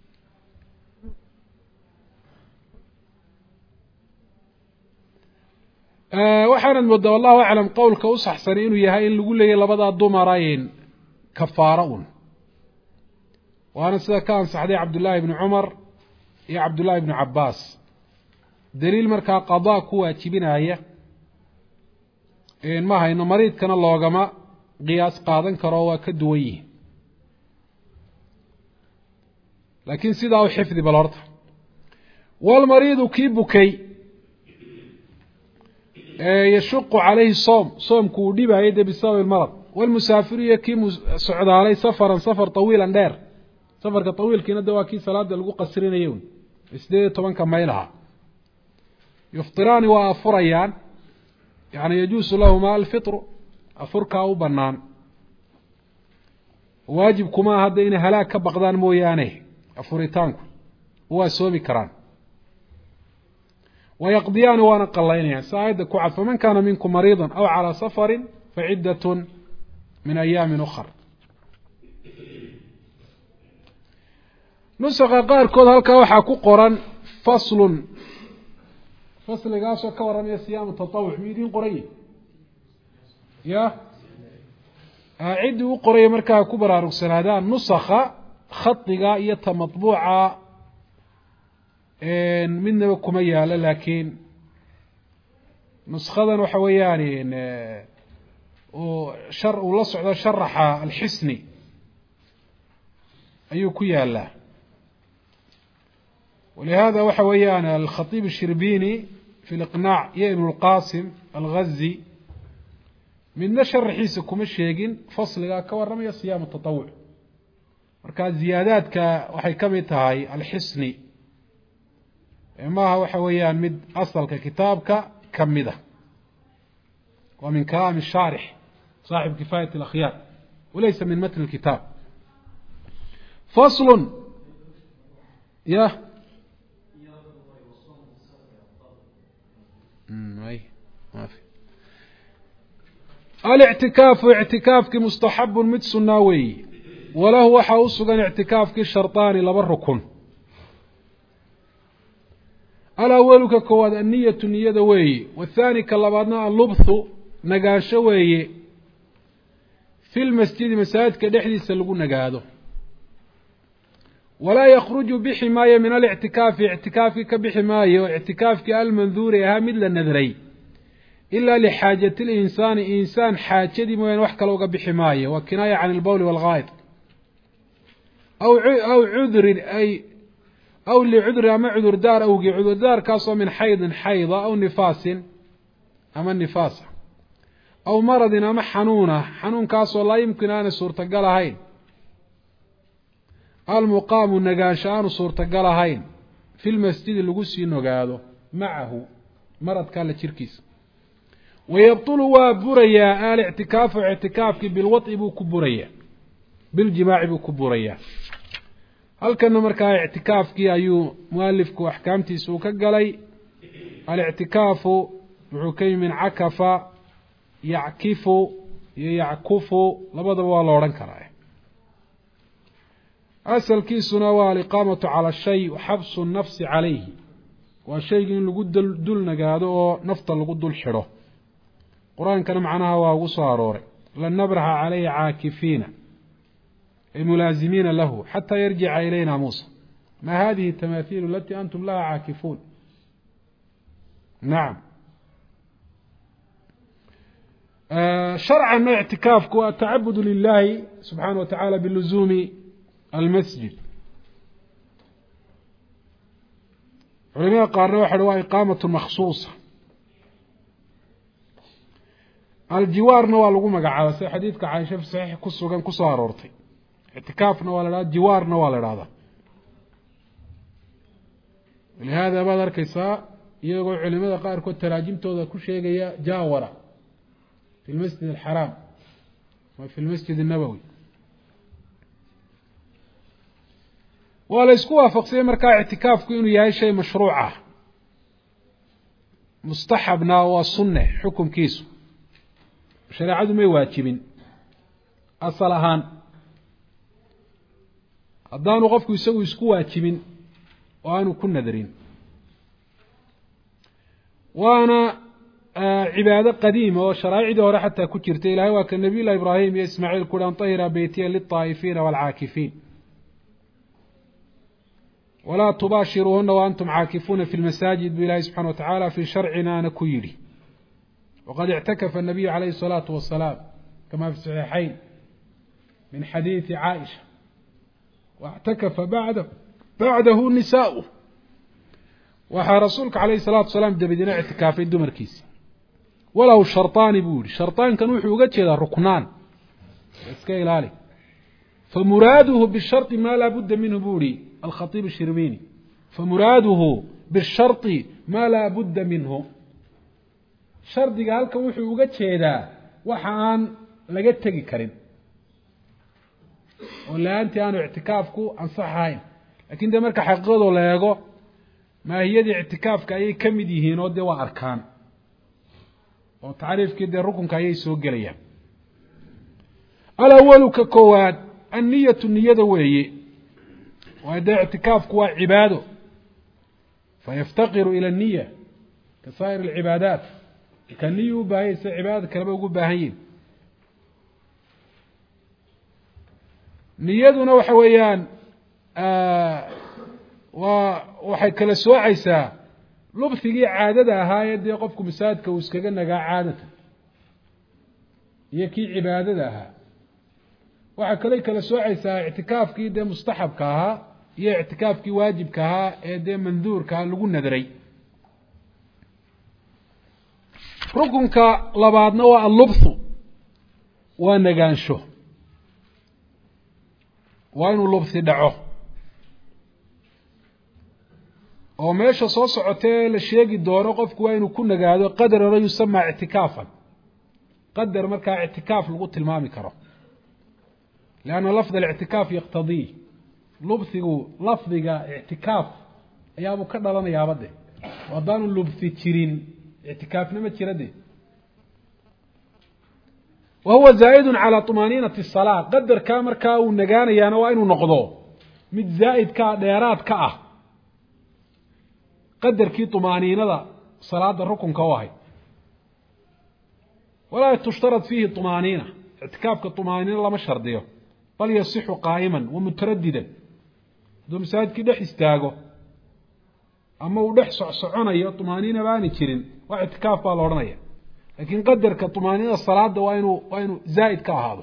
waxaanad moodaa wallahu aclam qowlka u saxsani inuu yahay in lagu leeyahy labadaa dumarayn kafaaro un waana sida ka ansaxday cabdullaahi ibni cumar iyo cabdullaahi ibni cabbaas daliil markaa qadaa ku waajibinaya ma hayno mariidkana loogama qiyaas qaadan karo waa ka duwan yihin laakiin sidaa u xifdi bal horta walmariidu kii bukay yashuqu calayhi soom soomku uu dhibaayay dee bisababi lmarad walmusaafiru iyo kii socdaalay safaran safar tawiilan dheer safarka tawiilkiina de waa kii salaada lagu qasrinayay un sideed iyo tobanka maylaha yuftiraani waa afurayaan yani yajuusu lahuma alfitru afurkaa u banaan waajibkumaa hadda inay halaag ka baqdaan mooyaane afuritaanku waa soomi karaan wayaqdiyaani waana qalaynayaan si aayadda ku cad faman kaana minkum mariidan aw calaa safarin faciddatun min ayaamin ukhar nusaqa qaarkood halkaa waxaa ku qoran faslun fasligaasoo ka warramaya siyaamu tatawuc mi idiin qoranye ya ciddii u qoraya markaa ku baraarugsanaadaan nusakha khadiga iyo ta matbuuca midnaba kuma yaalo laakiin nuskadan waxa weeyaan shar uu la socdo sharaxa alxisni ayuu ku yaalaa walihada waxa weeyaan alkhatiib الshirbini fi اliqnaac iyo ibn اlqasim algazi midna sharaxiisa kuma sheegin fasliga ka warramaya siyaam tatawuc markaa ziyaadaadka waxay ka mid tahay alxisni maaha waxa weeyaan mid asalka kitaabka kamida waa min kalaam الshaarix صaaxib kifaayat اlakhyaar walaysa min matn اlkitaab فصل يا أي ما في الاعتكاف اعتكافك مستحب مد سناوي وله وحا أسغن اعتكافك الشرطان لبركن الأول ككواد النية النية وي والثاني كاللبادنا اللبث نقاش وي في المسجد مساجد كدحدي سلقوا نقاده ولا يخرج بحماية من الاعتكاف اعتكافك بحماية واعتكافك المنذور يها مثل النذري إلا لحاجة الإنسان إنسان حاجة دي موين وحكا لوغا بحماية وكناية عن البول والغائط أو أو عذر أي أو لعذر أما عذر دار أو عذر دار كاسو من حيض حيضة أو نفاس أما النفاس أو مرض أما حنونة حنون كاسو لا يمكن أن سورة قالهين المقام النقاشان سورة قالهين في المسجد اللقسي نقاده معه مرض كان لتركيز ويبطل وابريا آل اعتكاف واعتكافك بالوطء بكبريا بالجماع بكبريا هل كان مركا اعتكافك أيو مؤلفك وأحكامتي سوك قلي الاعتكاف وحكي من عكف يعكف يعكف لبدا والله رنكراي أسأل كيسنا والإقامة على الشيء وحبس النفس عليه وشيء لقد دل نقاده نفط لقد الحره قرآن كان معناها وصارور لن نبرح عليه عاكفين الملازمين له حتى يرجع إلينا موسى ما هذه التماثيل التي أنتم لها عاكفون نعم آه شرعا اعتكافك والتعبد لله سبحانه وتعالى باللزوم المسجد علماء قارنوا حلوة إقامة مخصوصة الجوار نوال لغو مقعابا سي حديثك عايشة في صحيح كسوغان كسوار ورطي اعتكاف نوال الهذا جوار نوال الهذا لهذا بعد الكيساء يقول علماء قارك والتراجم توضا كل شيء جاورة في المسجد الحرام وفي المسجد النبوي ولا يسكوها فقسية مركا اعتكاف كأنه يهي شيء مشروعة مستحبنا والسنة حكم كيسو شريعة ما يواجبين أصلهان الضان وقفك يسوي يسكو واجبين وأنا كنا درين وأنا آه عبادة قديمة وشرائع دورة حتى كترت إلهي وكان النبي الله إبراهيم يا إسماعيل كلان طير بيتيا للطائفين والعاكفين ولا تباشروهن وأنتم عاكفون في المساجد بالله سبحانه وتعالى في شرعنا نكيري وقد اعتكف النبي عليه الصلاة والسلام كما في الصحيحين من حديث عائشة واعتكف بعده بعده النساء وحا رسولك عليه الصلاة والسلام دبدنا اعتكافي دمر كيس ولو شرطان بوري شرطان كانوا يحوقات هذا ركنان اسكي لالي فمراده بالشرط ما لا بد منه بوري الخطيب الشربيني فمراده بالشرط ما لا بد منه shardiga halka wuxuu uga jeedaa waxa aan laga tagi karin oo laantii aanu i'tikaafku ansaxayn laakiin de marka xaqiiqado la eego maahiyada i'tikaafka ay kamid yihiin oo de waa arkaan oo taariifkii de rukunka ay soo galayaan alawwalu ka koowaad an-niyatu niyada weeye waa de i'tikaafku waa cibaado fayaftaqiru ila an-niyya kasaa'ir al-ibadat كان ليه باهي عبادة كلمة يقول باهيين نيادنا وحويان آه وحي كلا سواعيسا لبثي عادة هاي يدي يقفكم مساد كوسكنا عادة يكي عبادة ها وحي كلا كلا سواعيسا اعتكاف كي ده مستحب كها يا اعتكاف كي واجب كها يدي منذور كها لقول ندري rukunka labaadna waa allubthu waa nagaansho waa inuu lubthi dhaco oo meesha soo socotee la sheegi doono qofku waa inuu ku nagaado qadar la yusama i'tikaafan qadar markaa i'tikaaf lagu tilmaami karo لأن لفظ الاعتكاف يقتضي lubsigu lafdiga i'tikaaf ayaabuu ka dhalanayaaba de haddaanu lubsi jirin ictikaafna ma jira de wahuwa zaa'idun calaa طumaaniinati الsalaa qadarkaa markaa uu nagaanayaana waa inuu noqdo mid zaa'idkaa dheeraad ka ah qadarkii طumaaniinada salaada rukunka u ahayd walaa tushtarad fiihi طumaaniina ictikaafka طumaaniina lama shardiyo bal yasixu qaa'iman wa mutaradidan hadduu masaajidkii dhex istaago ama uu dhex socsoconayo طumaaniina baani jirin waa ictikaaf baa la odhanaya laakiin qadarka طumaaniinada salaada waa inuu waa inuu zaa'id ka ahaado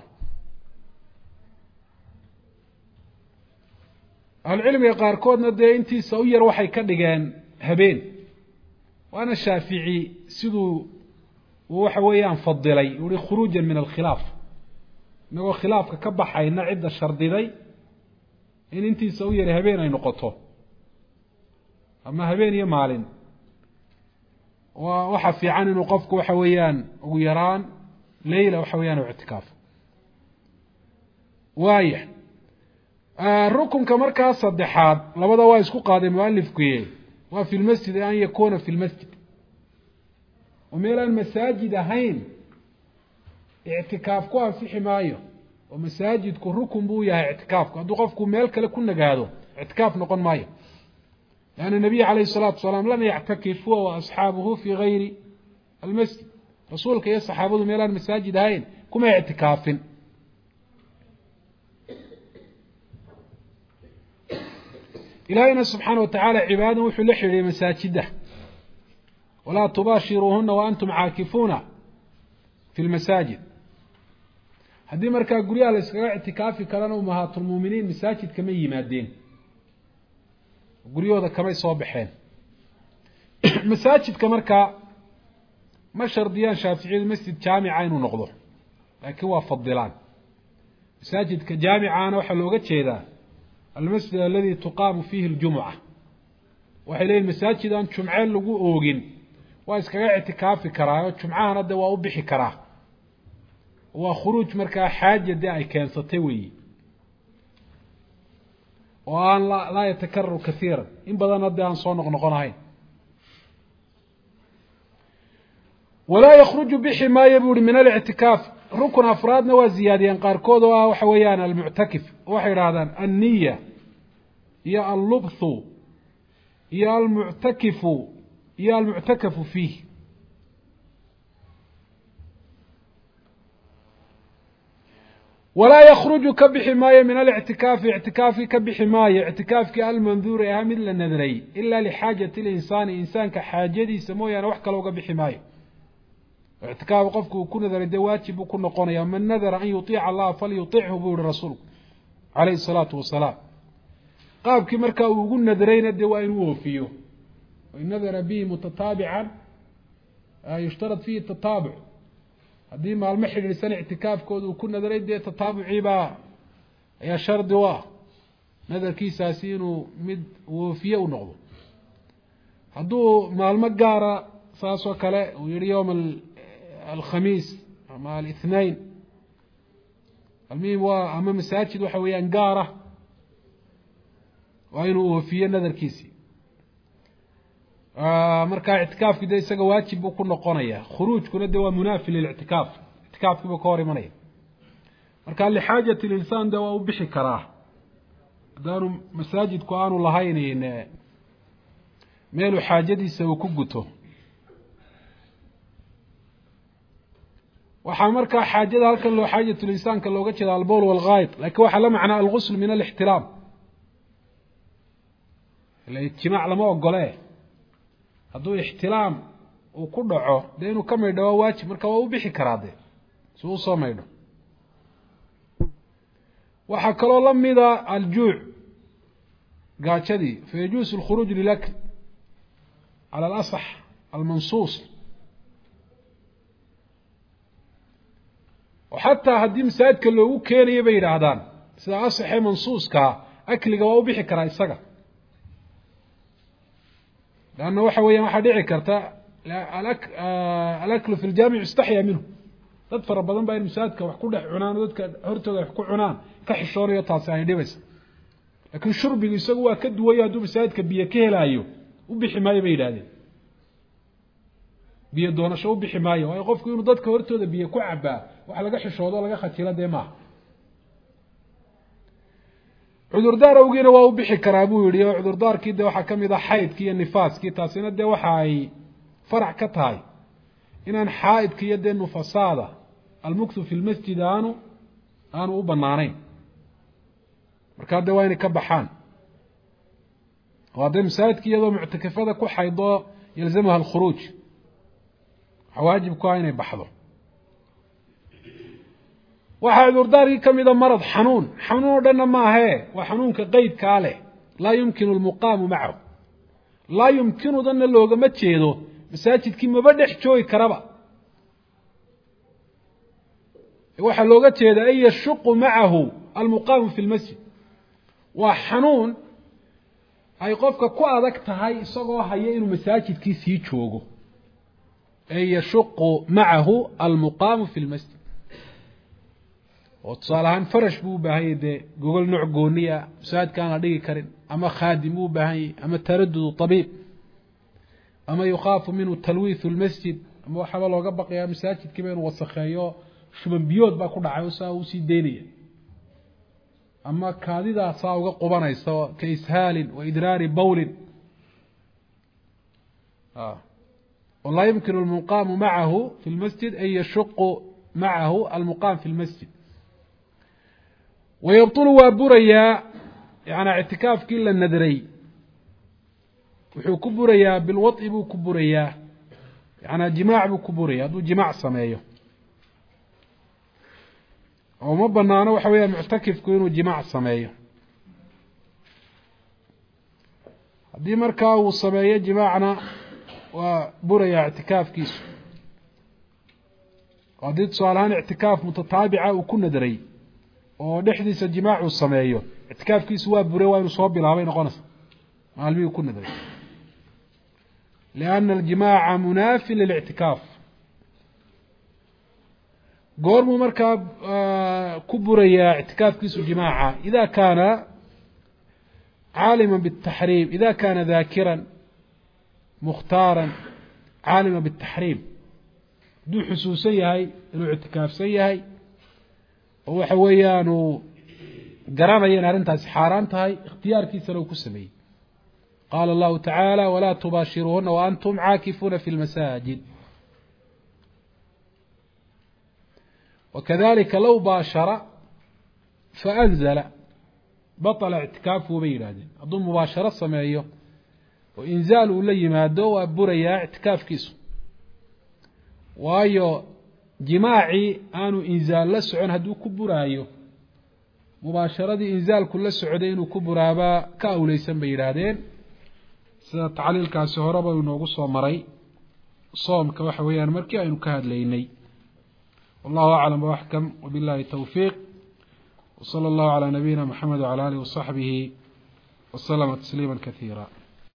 ahlucilmiga qaarkoodna dee intiisa u yar waxay ka dhigeen habeen waana shaafici siduu uu waxa weeyaan fadilay uhi khuruujan min alkhilaaf inagoo khilaafka ka baxayna cidda shardiday in intiisa u yar habeen ay noqoto ama habeen iyo maalin waa waxa fiican inuu qofku waxa weeyaan ugu yaraan leyla waxa weeyaan u ictikaaf waaya rukunka markaa saddexaad labada waa isku qaaday mualifkuye waa fi lmasjid an yakuna fi lmasjid oo meel aan masaajid ahayn ictikaaf ku ansixi maayo oo masaajidku rukun buu yahay ictikaafku hadduu qofku meel kale ku nagaado ictikaaf noqon maayo لأن النبي عليه الصلاة والسلام لم يعتكف هو وأصحابه في غير المسجد رسولك يا صحابه ميلان مساجد هاين كما اعتكاف إلهنا سبحانه وتعالى عباده وحلحر مساجده ولا تباشروهن وأنتم عاكفون في المساجد هذه مركا قرية لإسقاء اعتكافي كلنا أمهات المؤمنين مساجد كما يمادين guryahooda kamay soo baxeen masaajidka markaa ma shardiyaan shaaficiyadu masjid jaamica inuu noqdo laakiin waa fadilaan masaajidka jaamicaana waxaa looga jeedaa almasjid aladi tuqaamu fiihi اljumuca waxay leeyihin masaajid aan jumce lagu oogin waa iskaga ictikaafi karaa oo jumcahana de waa u bixi karaa waa khuruuj markaa xaaja dee ay keensatay weeyi oo aan laa yatakararu kaiira in badan haddi aan soo noqnoqonahayn walaa yakruju bixi maayo buu uhi min alictikaaf rukun afraadna waa ziyaadiyeen qaarkood oo ah waxa weeyaan almuctakif waxay idhaahdaan anniya iyo allubthu iyo almuctakifu iyo almuctakafu fiih walaa yakruju ka bixi maayo min alictikaafi ictikaafi ka bixi maayo ictikaafkii almanduuri ahaa mid la nadray ila lixaajati linsaani insaanka xaajadiisa mooyaane wax kale uga bixi maayo ictikaaf qofku uu ku nadaray dee waajib buu ku noqonaya man nadara an yuطiica allaha falyuطichu buu yihi rasuulku calayhi الsalaatu wasalaam qaabkii markaa uu ugu nadrayna dee waa inuu oofiyo in nadara bihi mutataabican yushtarad fiihi tataabuc haddii maalmo xidhiidhsan ictikaafkooda uu ku nadaray dee tataabuciibaa ayaa shardi u ah nadarkiisaasi inuu mid woofiye u noqdo hadduu maalmo gaara saas oo kale uu yihi yowma alkhamiis ama alithnain almuhim waa ama masaajid waxa weeyaan gaara waa inuu woofiye nadarkiisii markaa ictikaafki de isaga waajib buu ku noqonaya khuruujkuna de waa munaafi lilictikaaf ictikaafkiibuu ka hor imanaya marka lixaajati linsaan de waa u bixi karaa haddaanu masaajidku aanu lahaynin meeluu xaajadiisa uu ku guto waxaa markaa xaajada halkan loo xaajatu linsaanka looga jeeda albowl walgaayid lakin waxaa la macnaa algusl min alixtiraam ila ijtimaac lama ogole hadduu ixtilaam uu ku dhaco dee inuu ka maydho waa waajib marka waa u bixi karaa de si u soo maydho waxaa kaloo lamida aljuuc gaajadii fayajuusu alkhuruuj lilakl cala alasax almansuus oo xataa haddii masaajidka loogu keenayo bay yidhaahdaan sida asaxee mansuuskaa akliga waa u bixi karaa isaga lanna waxa weeyaan waxaa dhici karta alaklu fi ljaamic istaxya minhu dad fara badan baa in masaajidka wax ku dhex cunaan o dadka hortooda wax ku cunaan ka xishoonayo taasi ay dhibaysa laakiin shurbigu isagu waa ka duwaya hadduu masaajidka biyo ka helaayo u bixi maayo bay yidhahdeen biyo doonasho u bixi maayo waayo qofku inuu dadka hortooda biyo ku cabaa wax laga xishoodo laga khatilo dee maaha cudurdaar awgiina waa u bixi karaa buu yidhi oo cudurdaarkii dee waxaa ka mid ah xaydkii iyo nifaaskii taasina dee waxa ay farac ka tahay inaan xaa'idka iyo dee nufasaada almukthu fi lmasjid aanu aanu u banaanayn markaa dee waa inay ka baxaan oo haddee masaajidka iyadoo muctakafada ku xaydo yalzamaha alkhuruuj waxaa waajib ku ah inay baxdo waxaa cudurdaarkii ka mida marad xanuun xanuun oo dhanna maahee waa xanuunka qeydkaa leh laa yumkinu almuqaamu macahu laa yumkinudanna loogama jeedo masaajidkii maba dhex joogi karaba waxaa looga jeeda an yashuqu macahu almuqaamu fi lmasjid waa xanuun ay qofka ku adag tahay isagoo haya inuu masaajidkii sii joogo an yashuqu macahu almuqaamu fi lmasjid oo tusaale ahaan farash buu u baahan yahy dee gogol nooc gooniya masaajidka aan la dhigi karin ama khaadim buu u baahan yahy ama taradudu tabiib ama yukhaafu minhu talwiithu lmasjid ama waxaaba looga baqayaa masaajidkiiba inuu wasakheeyo shuban biyood baa ku dhacay saa usii deynaya ama kaadidaasaa uga qubanaysa ka ishaalin wa idraari bawlin laa yumkinu almuqaamu macahu fi lmasjid an yashuqu macahu almuqaam fi lmasjid wayabtulu waa burayaa yani ictikaafkii la nadray wuxuu ku burayaa bilwad'i buu ku burayaa yani jimaac buu ku buraya hadduu jimaac sameeyo oo ma banaano waxa weeyaan muctakifku inuu jimaac sameeyo haddii markaa uu sameeyo jimaacna waa burayaa ictikaafkiisu haddii tusaale ahaan ictikaaf mutataabica uu ku nadray oo dhexdiisa jimaac uu sameeyo ictikaafkiisu waa bure waa inuu soo bilaabay noqonaysa maalmihii ku nadray lianna aljimaaca munaafi lilictikaaf goormuu markaa ku burayaa ictikaafkiisu jimaaca ida kaana caalima bالtaxriim ida kaana daakiran mukhtaara caalima bالtaxriim hadduu xusuusan yahay inuu ictikaafsan yahay oo waxa weeyaan uu garanaya in arrintaasi xaaraan tahay ikhtiyaarkiisana uu ku sameeyey qaala allahu tacaala walaa tubaashiruuhuna waantum caakifuuna fi lmasaajid wakadalika low baashara faanzala baطla ictikaafuhu bay yidhahdeen hadduu mubaasharo sameeyo oo inzaal uu la yimaado waa burayaa ictikaafkiisu waayo jimaacii aanu inzaal la socon hadduu ku buraayo mubaasharadii inzaalku la socday inuu ku buraabaa ka awleysan bay yidhaahdeen sida tacliilkaasi horeba inoogu soo maray soomka waxa weeyaan markii aynu ka hadlaynay wallahu aclam waaxkam wabillahi towfiiq wsala allahu calaa nabiyina maxamed wcala alihi wasaxbihi waslama tasliima kasiira